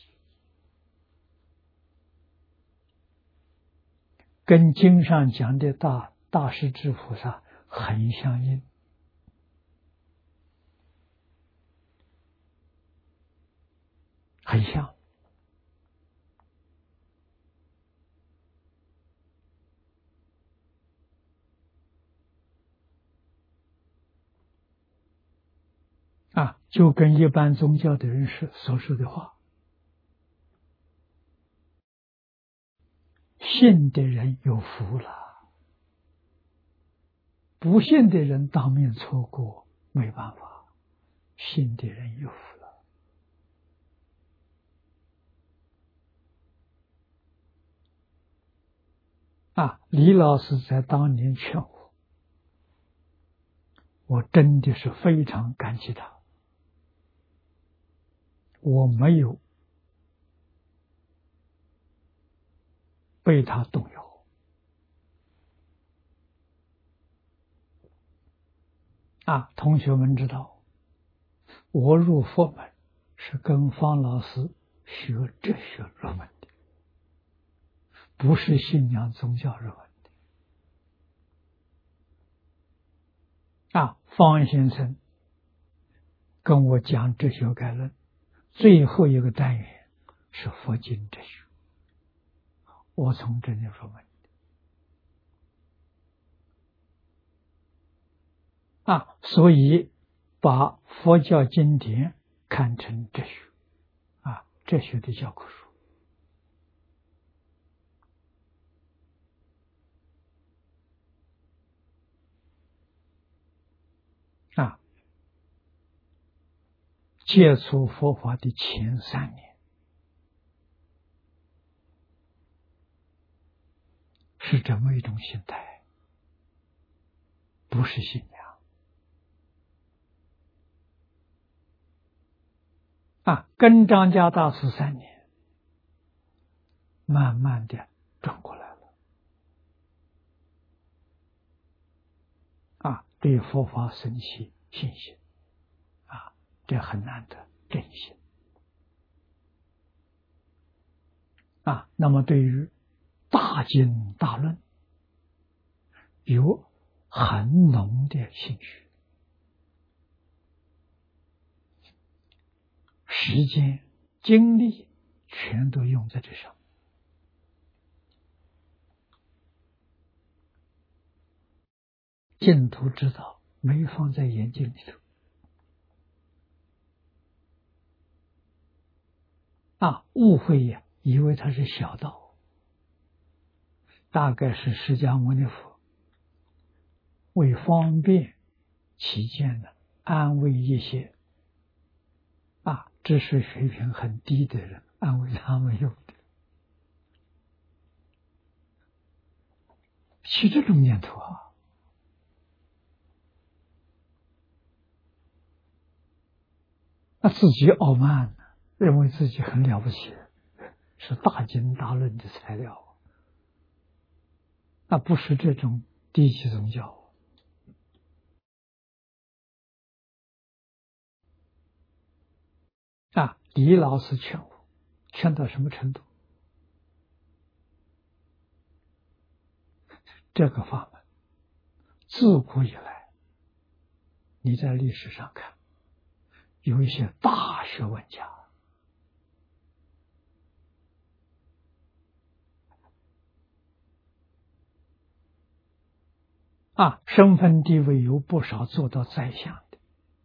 跟经上讲的大势至菩萨很相应，很像就跟一般宗教的人士所说的话，信的人有福了， 不信的人当面错过，没办法，信的人有福了。李老师在当年劝我真的是非常感激他，我没有被他动摇。同学们知道，我入佛门是跟方老师学哲学入门的，不是信仰宗教入门的。方先生跟我讲哲学概论，最后一个单元是佛经哲学，我从这里入门的。所以把佛教经典看成哲学，哲学的教科书。接触佛法的前3年是这么一种心态，不是信仰。跟张家大师3年，慢慢的转过来了。对佛法生起信心，这很难得，真心。那么对于大经大论有很浓的兴趣，时间精力全都用在这上。净土之道没放在眼睛里头。误会呀，以为它是小道，大概是释迦牟尼佛为方便起见的，安慰一些知识水平很低的人，安慰他们用的，起这种念头自己傲慢，认为自己很了不起，是大经大论的材料，不是这种低级宗教。李老师劝我，劝到什么程度？这个法门自古以来，你在历史上看，有一些大学问家身份地位有不少做到宰相的，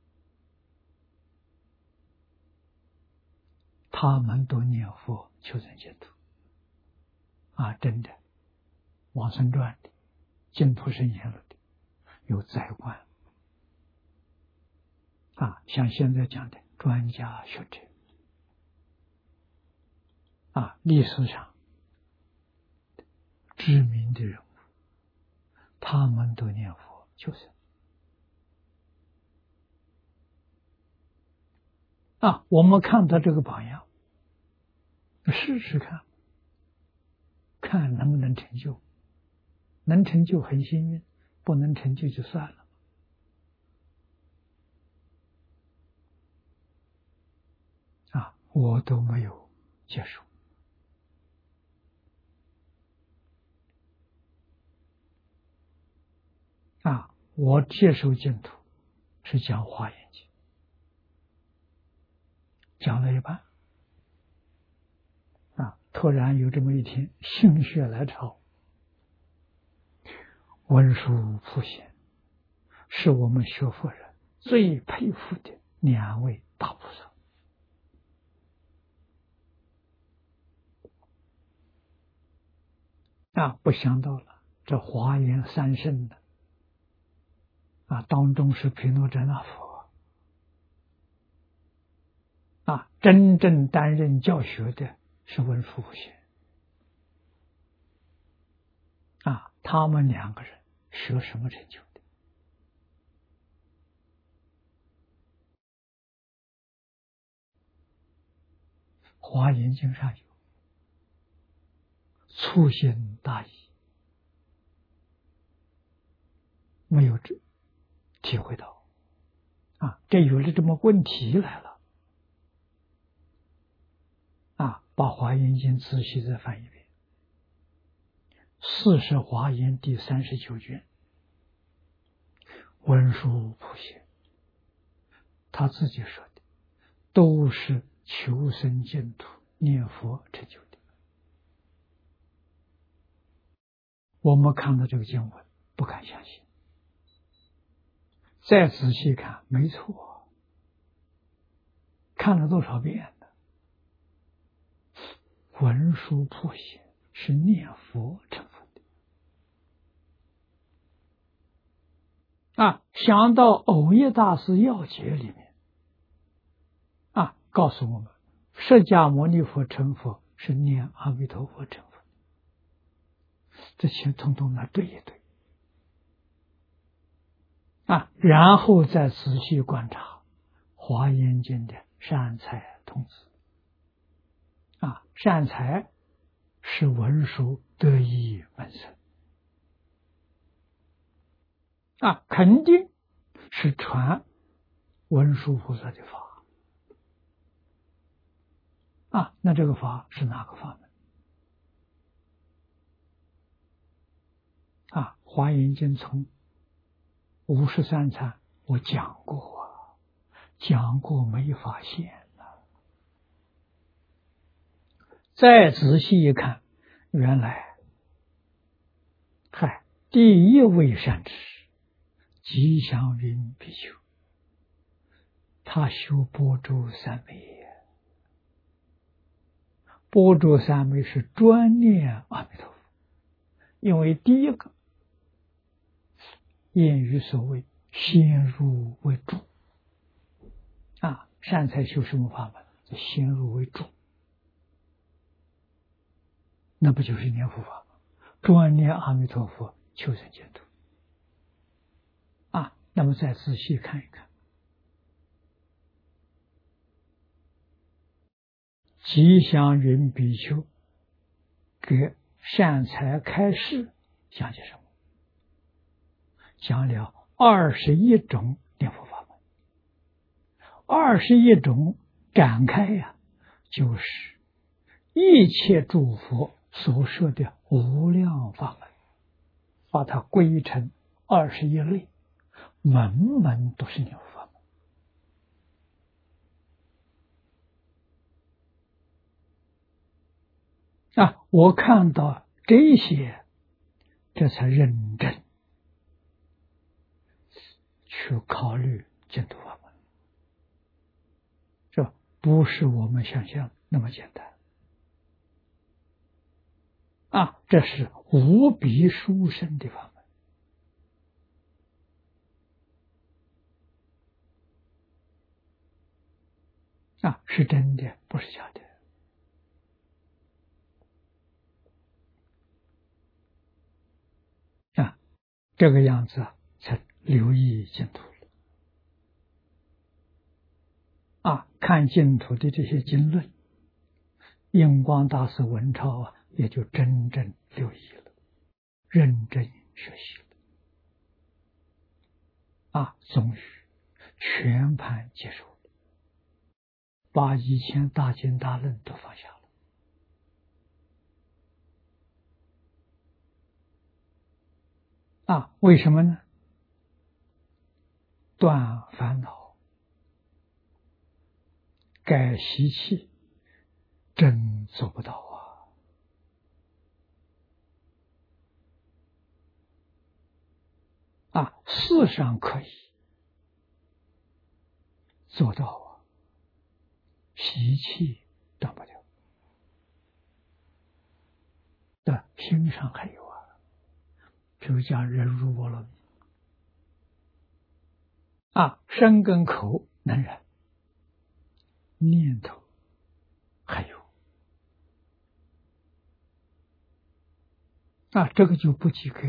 他们都念佛求生净土真的，往生传的、净土圣贤录的有宰官像现在讲的专家学者历史上知名的人物，他们都念佛求生我们看到这个榜样，试试看，看能不能成就，能成就很幸运，不能成就就算了。我都没有接受。我接受净土是讲华严经，讲了一半突然有这么一天心血来潮，文殊普贤是我们学佛人最佩服的2位大菩萨不想到了这华严3圣呢， 当中是毗卢遮那佛真正担任教学的是文殊普贤他们两个人是什么成就的？华严经上有粗心大意，没有体会到这有了这么问题来了把华严经仔细再翻一遍，四是华严第39卷，文殊普贤他自己说的，都是求生净土念佛成就的。我们看到这个经文不敢相信，再仔细看，没错，看了多少遍了？文殊普贤是念佛成佛的想到藕益大师要解里面告诉我们，释迦牟尼佛成佛是念阿弥陀佛成佛，这些统统来对一对然后再仔细观察华严经的善财童子善财是文殊得意门生肯定是传文殊菩萨的法那这个法是哪个法门华严经从53禅我讲过没发现再仔细一看，原来第一位善知识吉祥云比丘，他修般舟三昧，般舟三昧是专念阿弥陀佛，因为第一个谚语所谓先入为主善财修什么法门？先入为主，那不就是念佛法吗？专念阿弥陀佛求生净土那么再仔细看一看，吉祥云比丘给善财开示讲解什么？讲了21种念佛法门，21种展开就是一切诸佛所说的无量法门，把它归成21类，门门都是念佛法门我看到这些，这才认真去考虑净土法门，这不是我们想象那么简单这是无比殊胜的法门是真的，不是假的这个样子才留意净土了看净土的这些经论，印光大师文钞也就真正留意了，认真学习了终于全盘接受了，把以前大经大论都放下了为什么呢？断烦恼，改习气，真做不到事上可以做到习气断不了心上还有比如讲忍辱波罗蜜身跟口能染，念头还有这个就不及格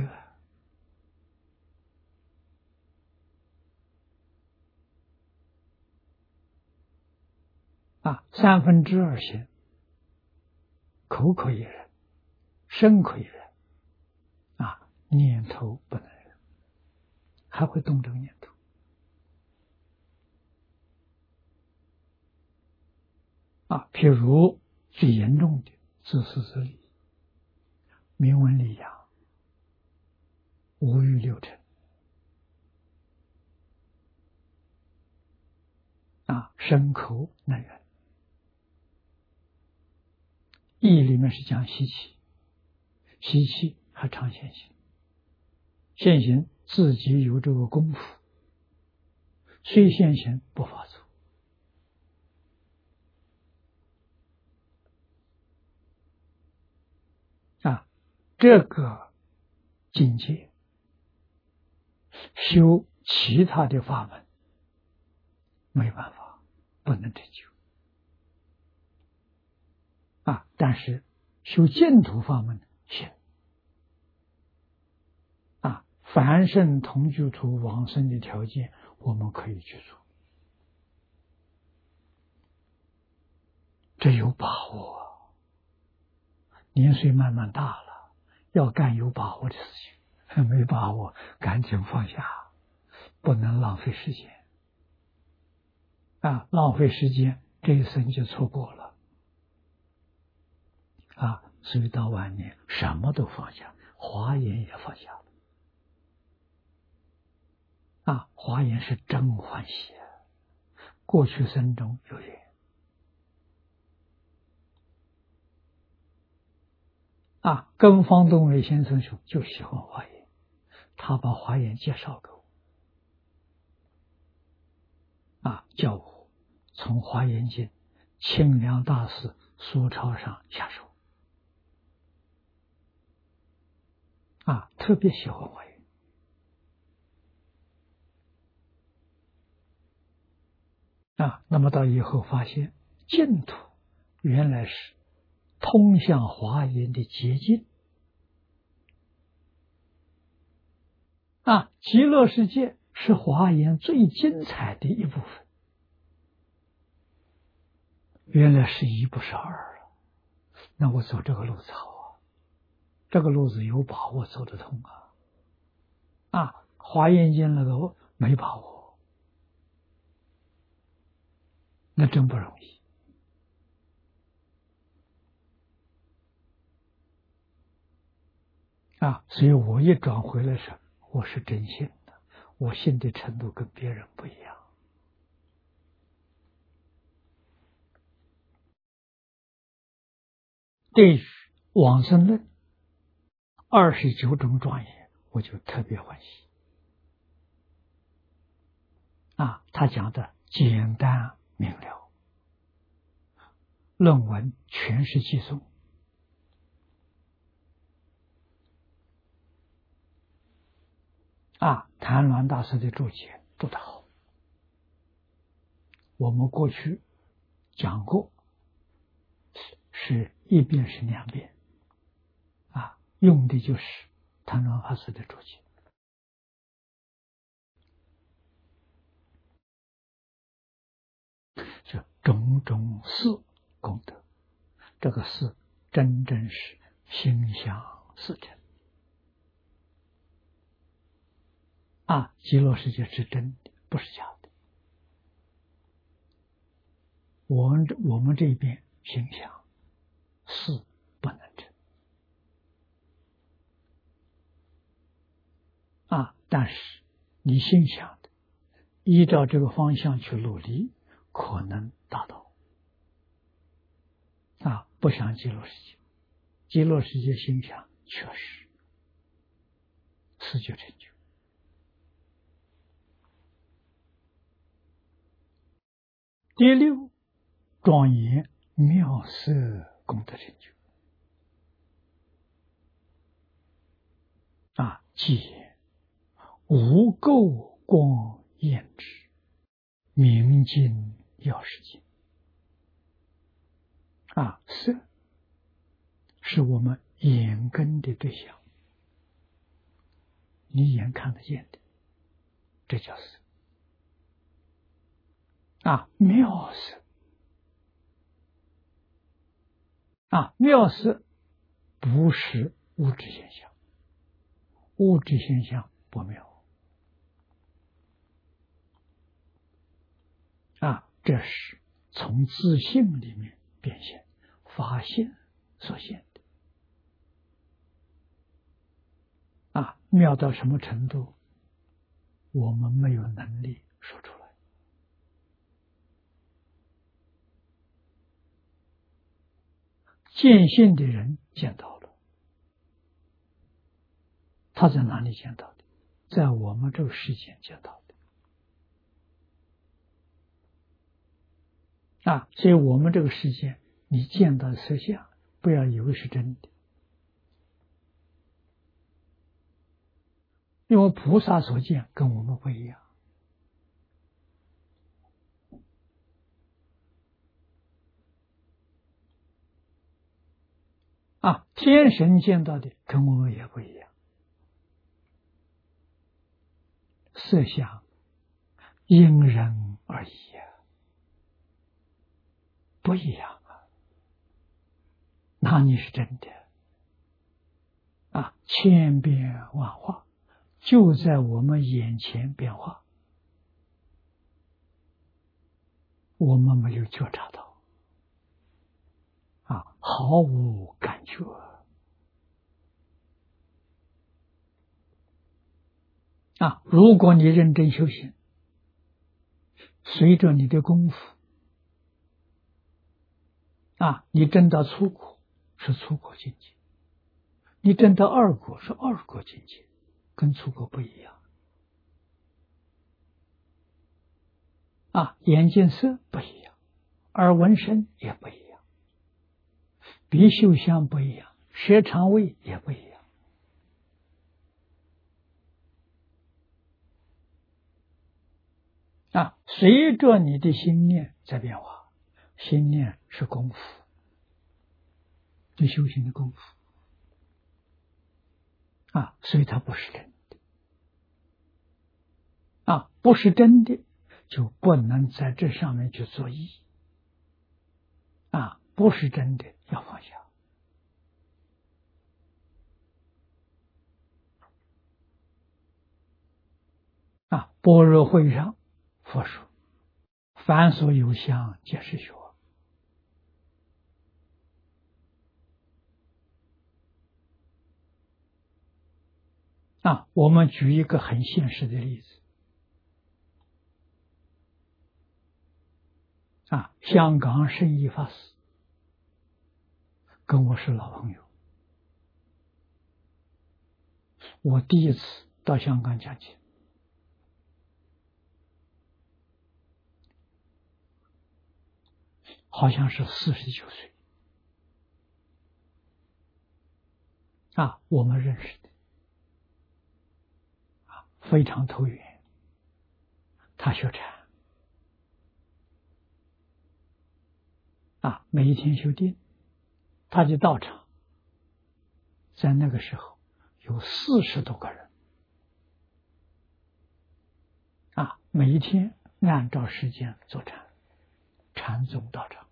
2/3行，口可以忍，身可以忍，念头不能忍，还会动这个念头譬如最严重的自私自利、名闻利养、五欲六尘身口能忍。义里面是讲习气，习气还常现行，现行自己有这个功夫，虽现行不发作这个境界修其他的法门没办法，不能成就但是修净土法门行凡圣同居土往生的条件我们可以去做，这有把握年岁慢慢大了，要干有把握的事情，没把握赶紧放下，不能浪费时间浪费时间这一生就错过了所以到晚年什么都放下，华严也放下了华严是真欢喜过去生中有缘跟方东伟先生说就喜欢华严，他把华严介绍给我叫我从华严经清凉大师书抄上下手特别喜欢华严那么到以后发现净土原来是通向华严的捷径极乐世界是华严最精彩的一部分，原来是一不是二了，那我走这个路子好这个路子有把握走得通华严经那个没把握，那真不容易所以我一转回来时我是真信的，我信的程度跟别人不一样对于往生论29种庄严我就特别欢喜他讲的简单明了，论文全是寄送谭鸾大师的注解做得好，我们过去讲过，是一遍是2遍用的就是谭鸾法师的注解是种种事功德，这个事真正是心想事成极乐世界是真的，不是假的。我们这边心想事不能成但是你心想的依照这个方向去努力，可能达到不像极乐世界，极乐世界心想确实事就成就。第6，庄严妙色功德成就即无垢光验之，明镜药师经。色是我们眼根的对象，你眼看得见的，这叫色。妙色，妙色不是物质现象，物质现象不妙。这是从自性里面变现、发现所现的。妙到什么程度，我们没有能力说出来。见性的人见到了，他在哪里见到的？在我们这个世间见到的。所以我们这个世界，你见到的色相，不要以为是真的，因为菩萨所见跟我们不一样。天神见到的跟我们也不一样。色相因人而异不一样哪里是真的？千变万化，就在我们眼前变化，我们没有觉察到，毫无感觉。如果你认真修行，随着你的功夫，你证到初果是初果境界，你证到二果是二果境界，跟初果不一样。眼见色不一样，耳闻声也不一样，鼻嗅香不一样，舌尝味也不一样。随着你的心念在变化，心念是功夫，对修行的功夫所以它不是真的不是真的，就不能在这上面去做意不是真的要放下般若会上佛说，凡所有相皆是虚妄。我们举一个很现实的例子香港圣义法师跟我是老朋友，我第一次到香港讲经，好像是49岁我们认识的非常投缘。他学禅每一天修定，他的道场在那个时候有40多个人每一天按照时间做禅，禅宗道场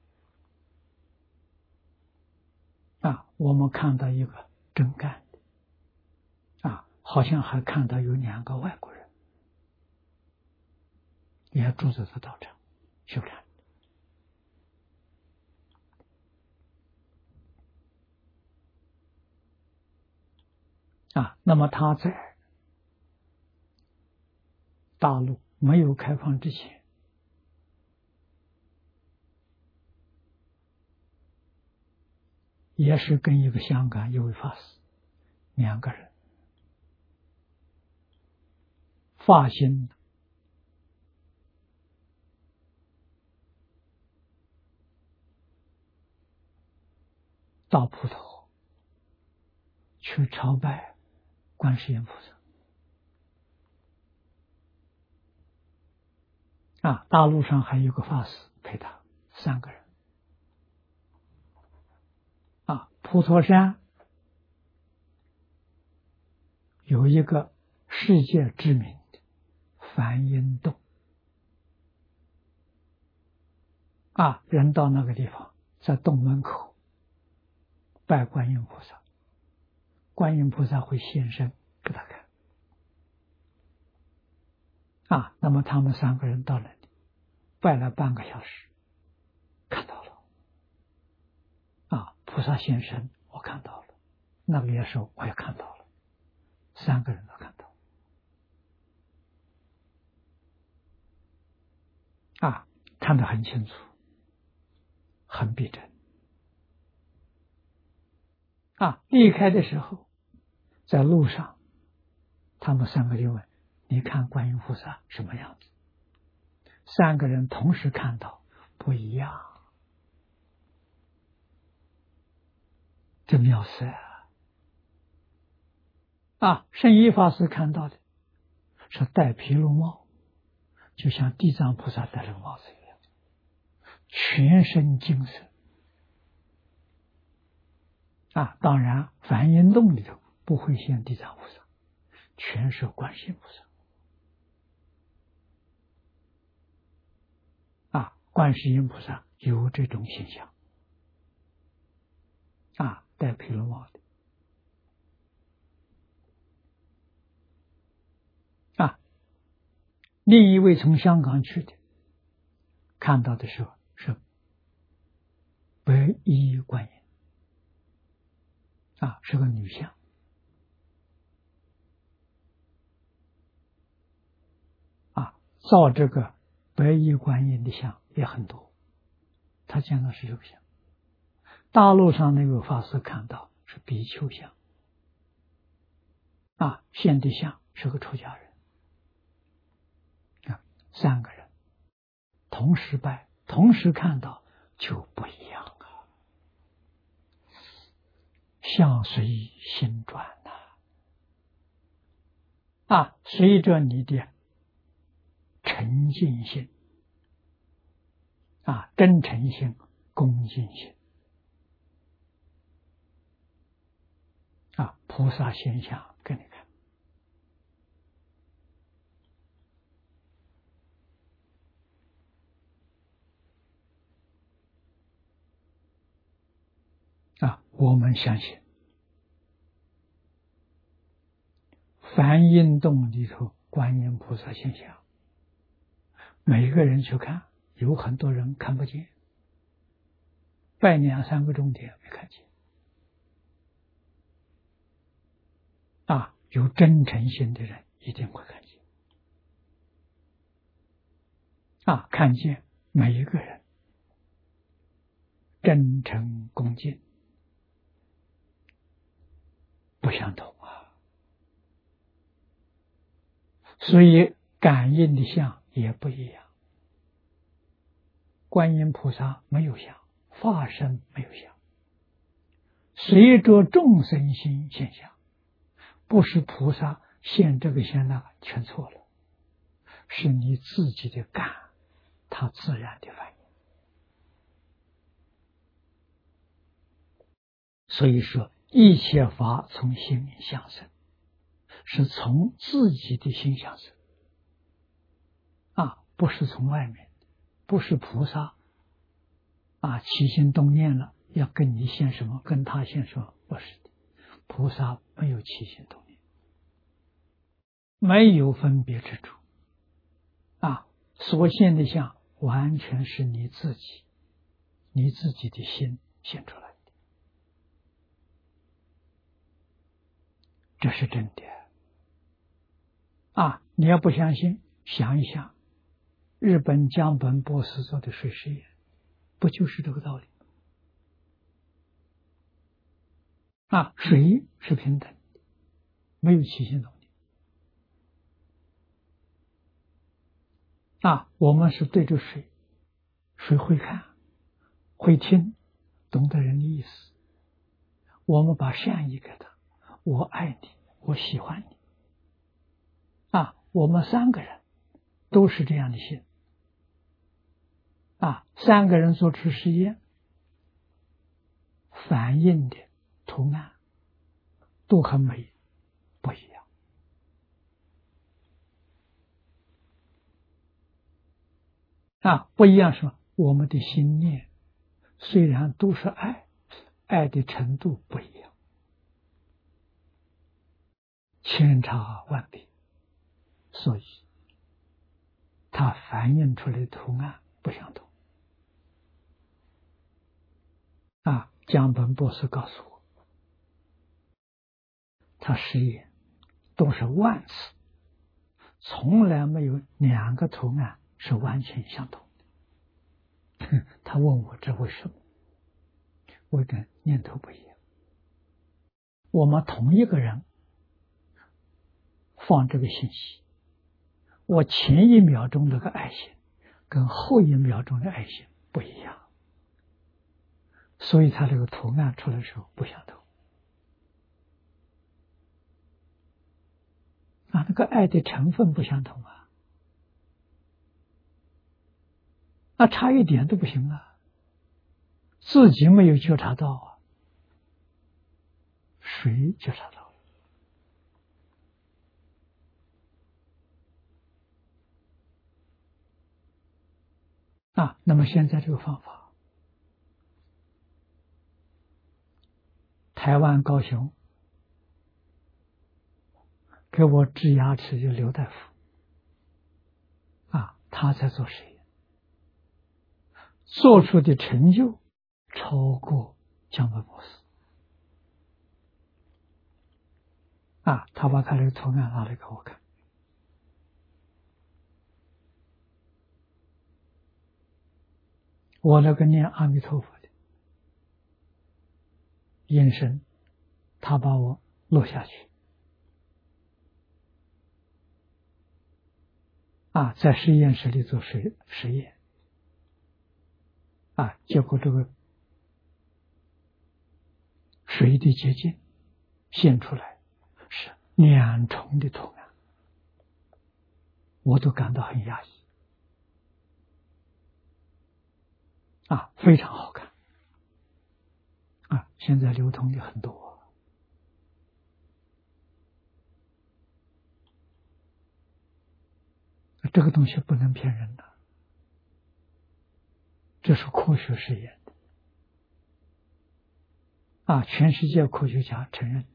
我们看到一个真干的好像还看到有2个外国人也住在这道场修禅那么他在大陆没有开放之前，也是跟一个香港一位法师2个人发心到普陀去朝拜观世音菩萨大陆上还有个法师陪他3个人。普陀山有一个世界知名的梵音洞。人到那个地方，在洞门口拜观音菩萨，观音菩萨会现身给他看。那么他们3个人到那里拜了半个小时，看到了。菩萨现身，我看到了；那个野兽我也看到了，3个人都看到。看得很清楚，很逼真。离开的时候，在路上，他们3个就问：“你看观音菩萨什么样子？”3个人同时看到，不一样。这妙色圣一法师看到的是戴毗卢帽，就像地藏菩萨戴了个帽子一样，全身金色。当然梵音洞里头不会现地藏菩萨，全是观世音菩萨。观世音菩萨有这种形象。戴毗卢帽的。另一位从香港去的，看到的时候是白衣观音，是个女像。造这个白衣观音的像也很多，他见到是有像。大陆上那位法师看到是比丘像，现的像是个出家人。3个人同时拜，同时看到就不一样相随心转随着你的沉静心真诚心、恭敬心菩萨现象给你看。我们相信梵音洞里头观音菩萨现象，每个人去看，有很多人看不见，拜2-3个钟点没看见。有真诚心的人一定会看见。看见每一个人真诚恭敬不相同所以感应的相也不一样。观音菩萨没有相，法身没有相，随着众生心现象，不是菩萨现这个现那个，全错了，是你自己的感，它自然的反应。所以说一切法从心相生，是从自己的心相生不是从外面，不是菩萨起心动念了要跟你现什么，跟他现什么，不是的。菩萨没有起心动念，没有分别之处所现的相完全是你自己的心现出来的，这是真的你要不相信，想一想日本江本博士做的水实验，不就是这个道理水是平等的，没有起心动念我们是对着水，水会看会听，懂得人的意思，我们把善意给他，我爱你，我喜欢你我们3个人都是这样的心， 3个人做出实验，反映的图案都和美不一样。不一样是吧？我们的心念虽然都是爱，爱的程度不一样，千差万别，所以它反映出来的图案不相同。江本博士告诉我，他实验都是万次，从来没有2个图案是完全相同的。他问我这为什么？我跟念头不一样。我们同一个人放这个信息，我前1秒钟这个爱心跟后1秒钟的爱心不一样，所以它这个图案出来的时候不相同。那个爱的成分不相同差一点都不行自己没有觉察到谁觉察到那么现在这个方法，台湾高雄给我治牙齿的刘大夫他在做实验，做出的成就超过江本博士他把他这个图案拿来给我看，我那个念阿弥陀佛的眼神，他把我录下去在实验室里做实验结果这个水的结晶现出来是2重的图案，我都感到很压抑非常好看现在流通的很多这个东西不能骗人的，这是科学实验的全世界科学家承认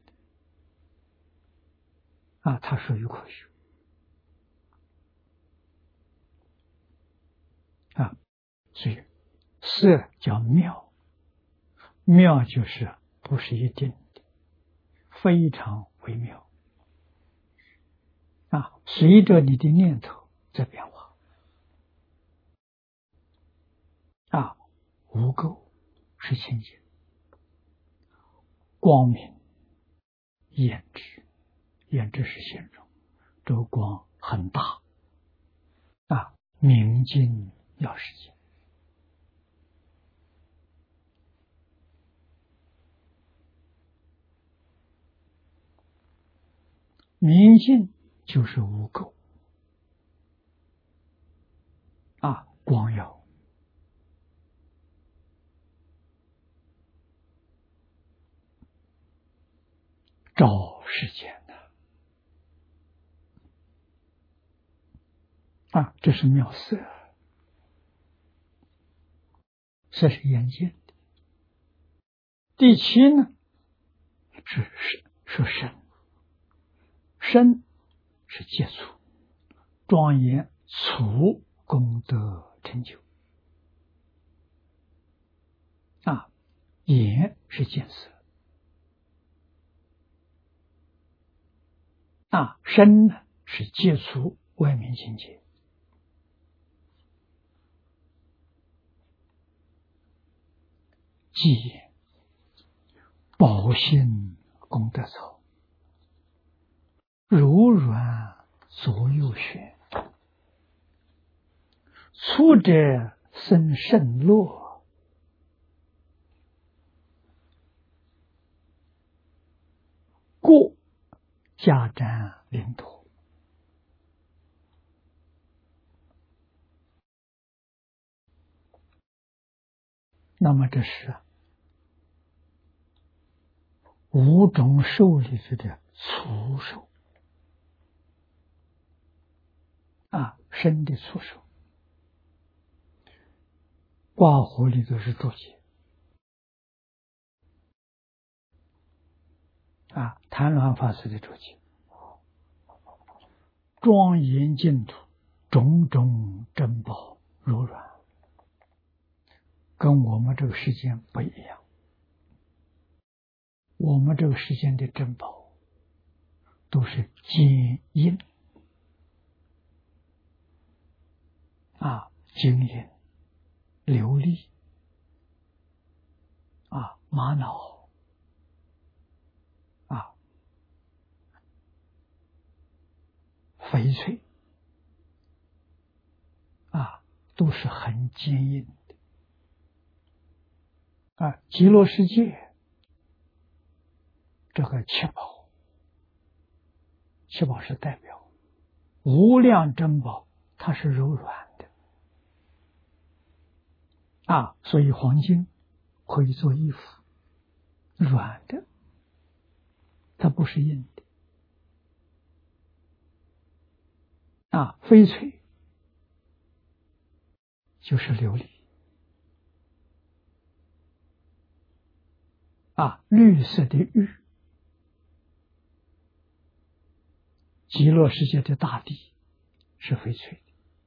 的它属于科学所以色叫妙，妙就是不是一定的，非常微妙随着你的念头在变化无垢是清净，光明颜值，颜值是显容，这个光很大明净要世界明净就是无垢光耀照世间这是妙色，这是眼见的。第7呢是身，身是接触庄严粗功德成就眼是见色身呢是接触外面境界即宝心功德草，柔软左右旋，粗者生胜乐，过家瞻领土。 那么这是五种兽里头的畜兽生的畜兽。卦火里头是注解谭鸾法师的注解，庄严净土，种种珍宝柔软，跟我们这个世间不一样。我们这个世间的珍宝都是坚硬晶莹琉璃玛瑙翡翠都是很坚硬的极乐世界这个七宝是代表无量珍宝，它是柔软的所以黄金可以做衣服，软的，它不是硬的翡翠就是琉璃绿色的玉，极乐世界的大地是翡翠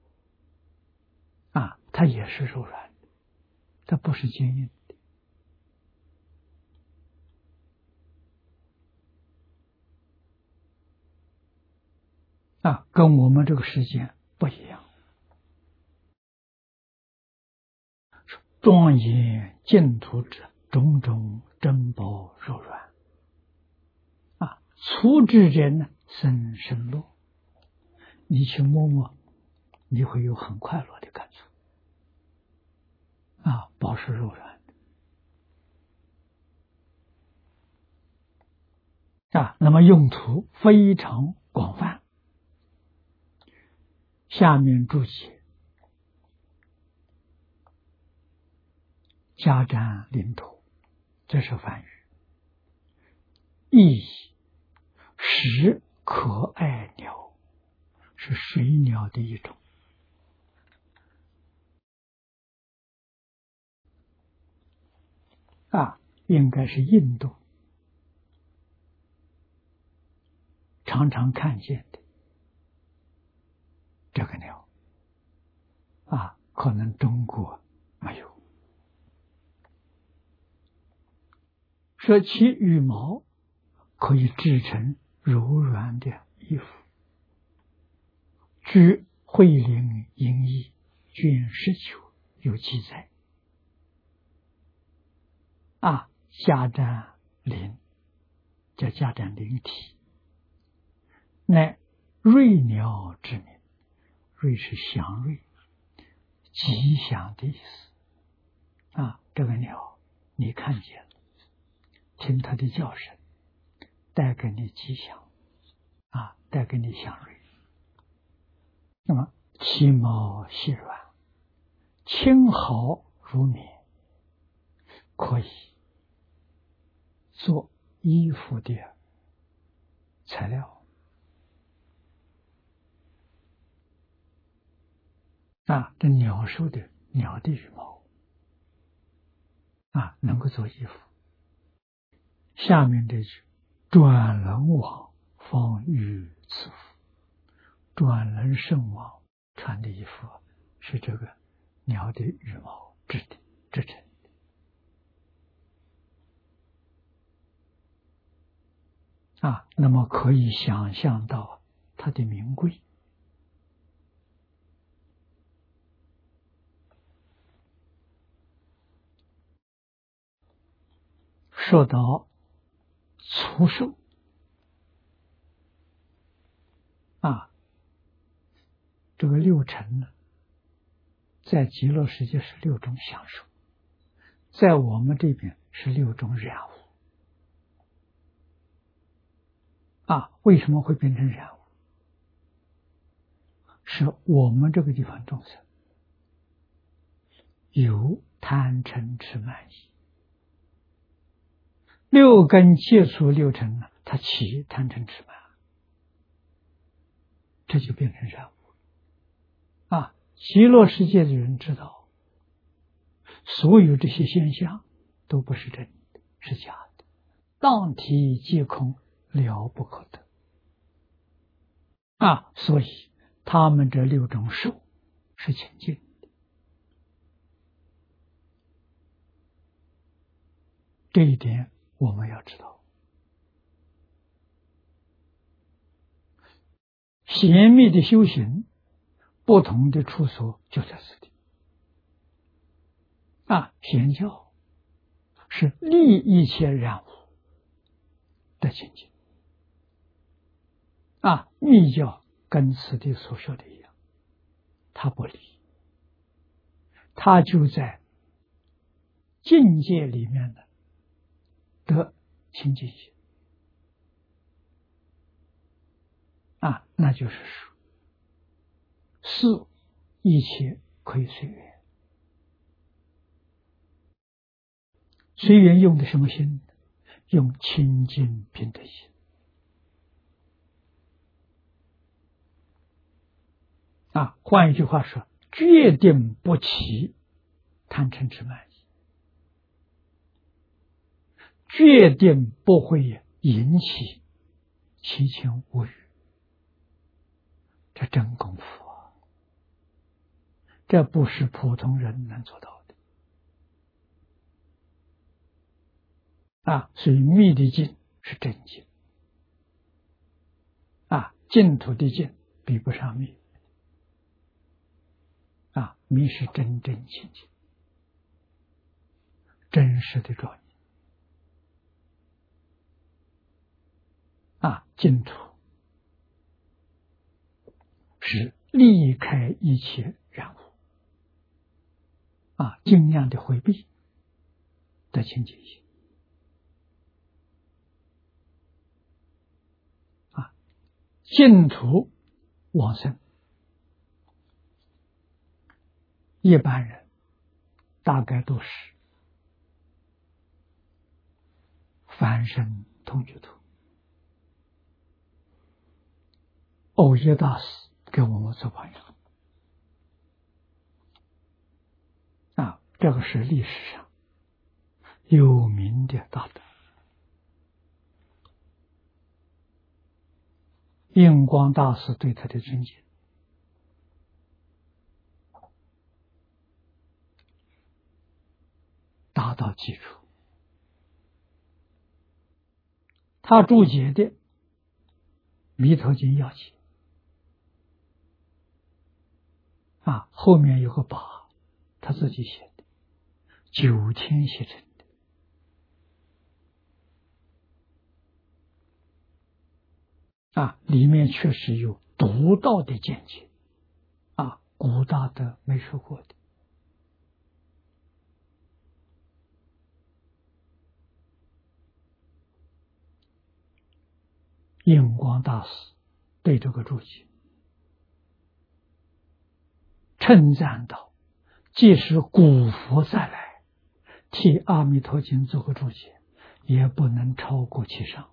的它也是柔软的，它不是坚硬的跟我们这个世界不一样。庄严净土者，种种珍宝柔软粗制者呢，生生乐。你去摸摸，你会有很快乐的感触宝是柔软的那么用途非常广泛。下面注解家占领土，这是梵语，意食可爱鸟，是水鸟的一种应该是印度常常看见的这个鸟可能中国没有。说其羽毛可以制成柔软的衣服。据慧灵音译卷19有记载家占灵叫家占灵体，乃瑞鸟之名。瑞是祥瑞，吉祥的意思这个鸟你看见了，听它的叫声，带给你吉祥带给你祥瑞。那么其毛细软，轻毫如棉，可以做衣服的材料这鸟兽的鸟的羽毛能够做衣服。下面这句转轮王方与此服，转轮圣王穿的衣服是这个鸟的羽毛制成那么可以想象到它的名贵。说到畜兽这个六尘呢，在极乐世界是6种享受，在我们这边是6种染污为什么会变成染污？是我们这个地方众生有贪嗔痴慢疑，六根接触六尘呢，它起贪嗔痴慢，这就变成染污。极乐世界的人知道，所有这些现象都不是真的，是假的，当体皆空，了不可得。所以他们这六种受是清净的，这一点我们要知道。显密的修行，不同的处所就在此地。显教是利一切染污的清净。密教跟此地所说的一样，它不离，它就在境界里面的得清净心。那就是说，是一切可以随缘。随缘用的什么心？用清净平等心。换一句话说，决定不起贪嗔痴慢疑，决定不会引起七情五欲。这真功夫这不是普通人能做到的。所以密的净是真净。净土的净比不上密。密是真真清净，真实的庄严。净土是离开一切染污，尽量的回避的清净心。净土往生，一般人大概都是凡圣同居土。藕益大师给我们做榜样。这个是历史上有名的大德。印光大师对他的尊敬，达到基础。他注解的《弥陀经要解》后面有个跋，他自己写的，9天写成的。里面确实有独到的见解，古大德没说过的。印光大师对这个注解称赞道，即使古佛再来替《阿弥陀经》做个注解，也不能超过其上。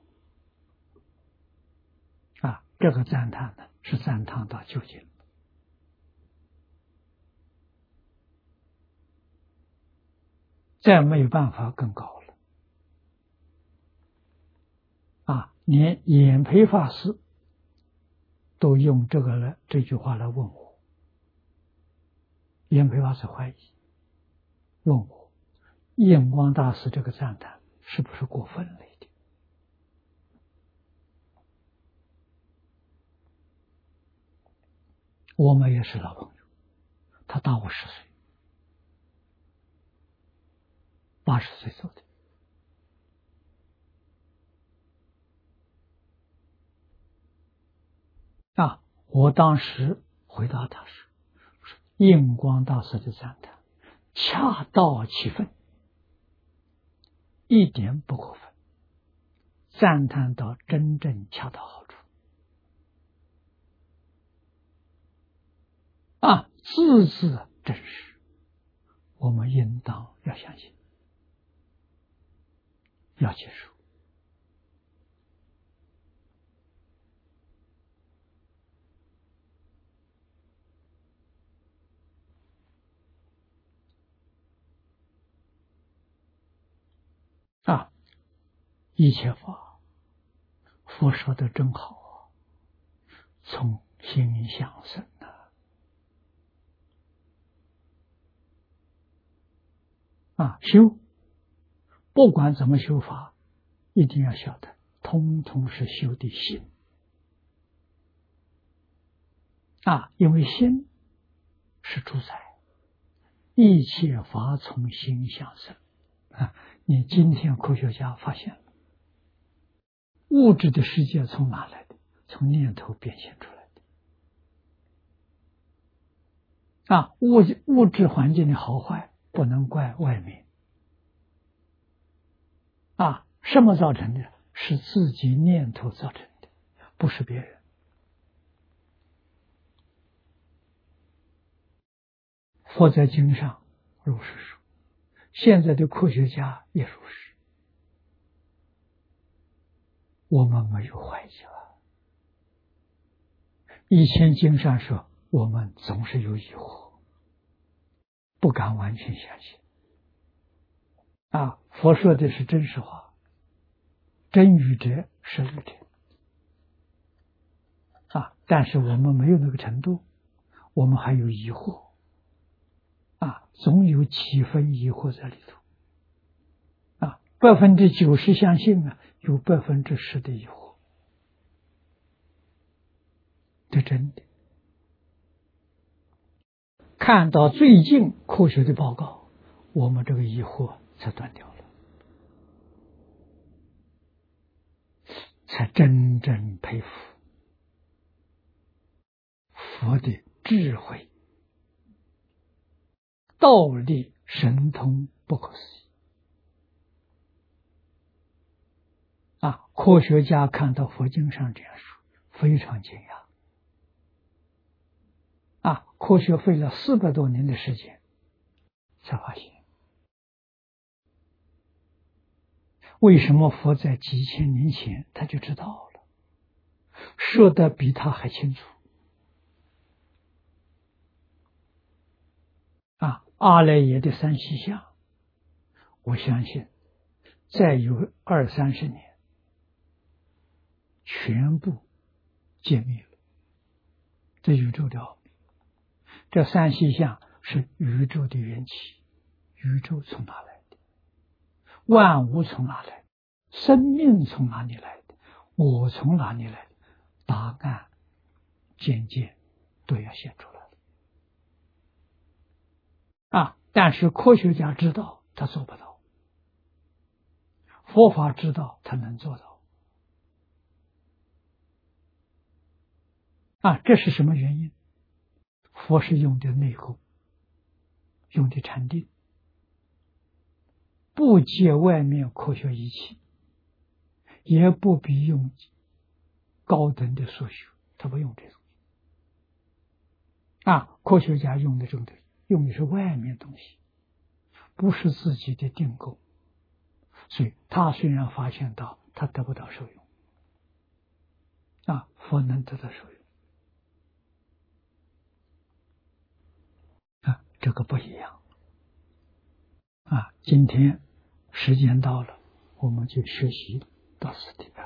这个赞叹呢，是赞叹到究竟，再没有办法更高了。连演培法师都用这句话来问我。演培法师怀疑，问我印光大师这个赞叹是不是过分了一点？我们也是老朋友，他大我10岁，80岁走的。我当时回答他说，印光大师的赞叹恰到其分，一点不过分，赞叹到真正恰到好处。字字真实， 我们应当要相信，要接受。一切法，佛说的真好，从心想生修，不管怎么修法，一定要晓得，通通是修的心因为心是主宰，一切法从心想生你今天科学家发现了，物质的世界从哪来的？从念头变现出来的物质环境的好坏不能怪外面什么造成的？是自己念头造成的，不是别人。佛在经上如是说，现在的科学家也如是，我们没有怀疑了。以前经上说，我们总是有疑惑，不敢完全相信佛说的是真实话，真语者实语者但是我们没有那个程度，我们还有疑惑总有几分疑惑在里头90%相信有10%的疑惑，这真的。看到最近科学的报告，我们这个疑惑才断掉了，才真正佩服佛的智慧、道理神通不可思议科学家看到佛经上这样说，非常惊讶科学费了400多年的时间才发现，为什么佛在几千年前他就知道了，说的比他还清楚阿赖耶的三细相，我相信再有20-30年全部歼灭了，这宇宙的奥秘。这三细相是宇宙的缘起，宇宙从哪来的？万物从哪来的？生命从哪里来的？我从哪里来的？答案渐渐都要显出来了但是科学家知道他做不到，佛法知道他能做到这是什么原因？佛是用的内功，用的禅定，不借外面科学仪器，也不必用高等的数学，他不用这种科学家用的是外面东西，不是自己的定功，所以他虽然发现到，他得不到受用佛能得到受用这个不一样今天时间到了，我们就学习到此地。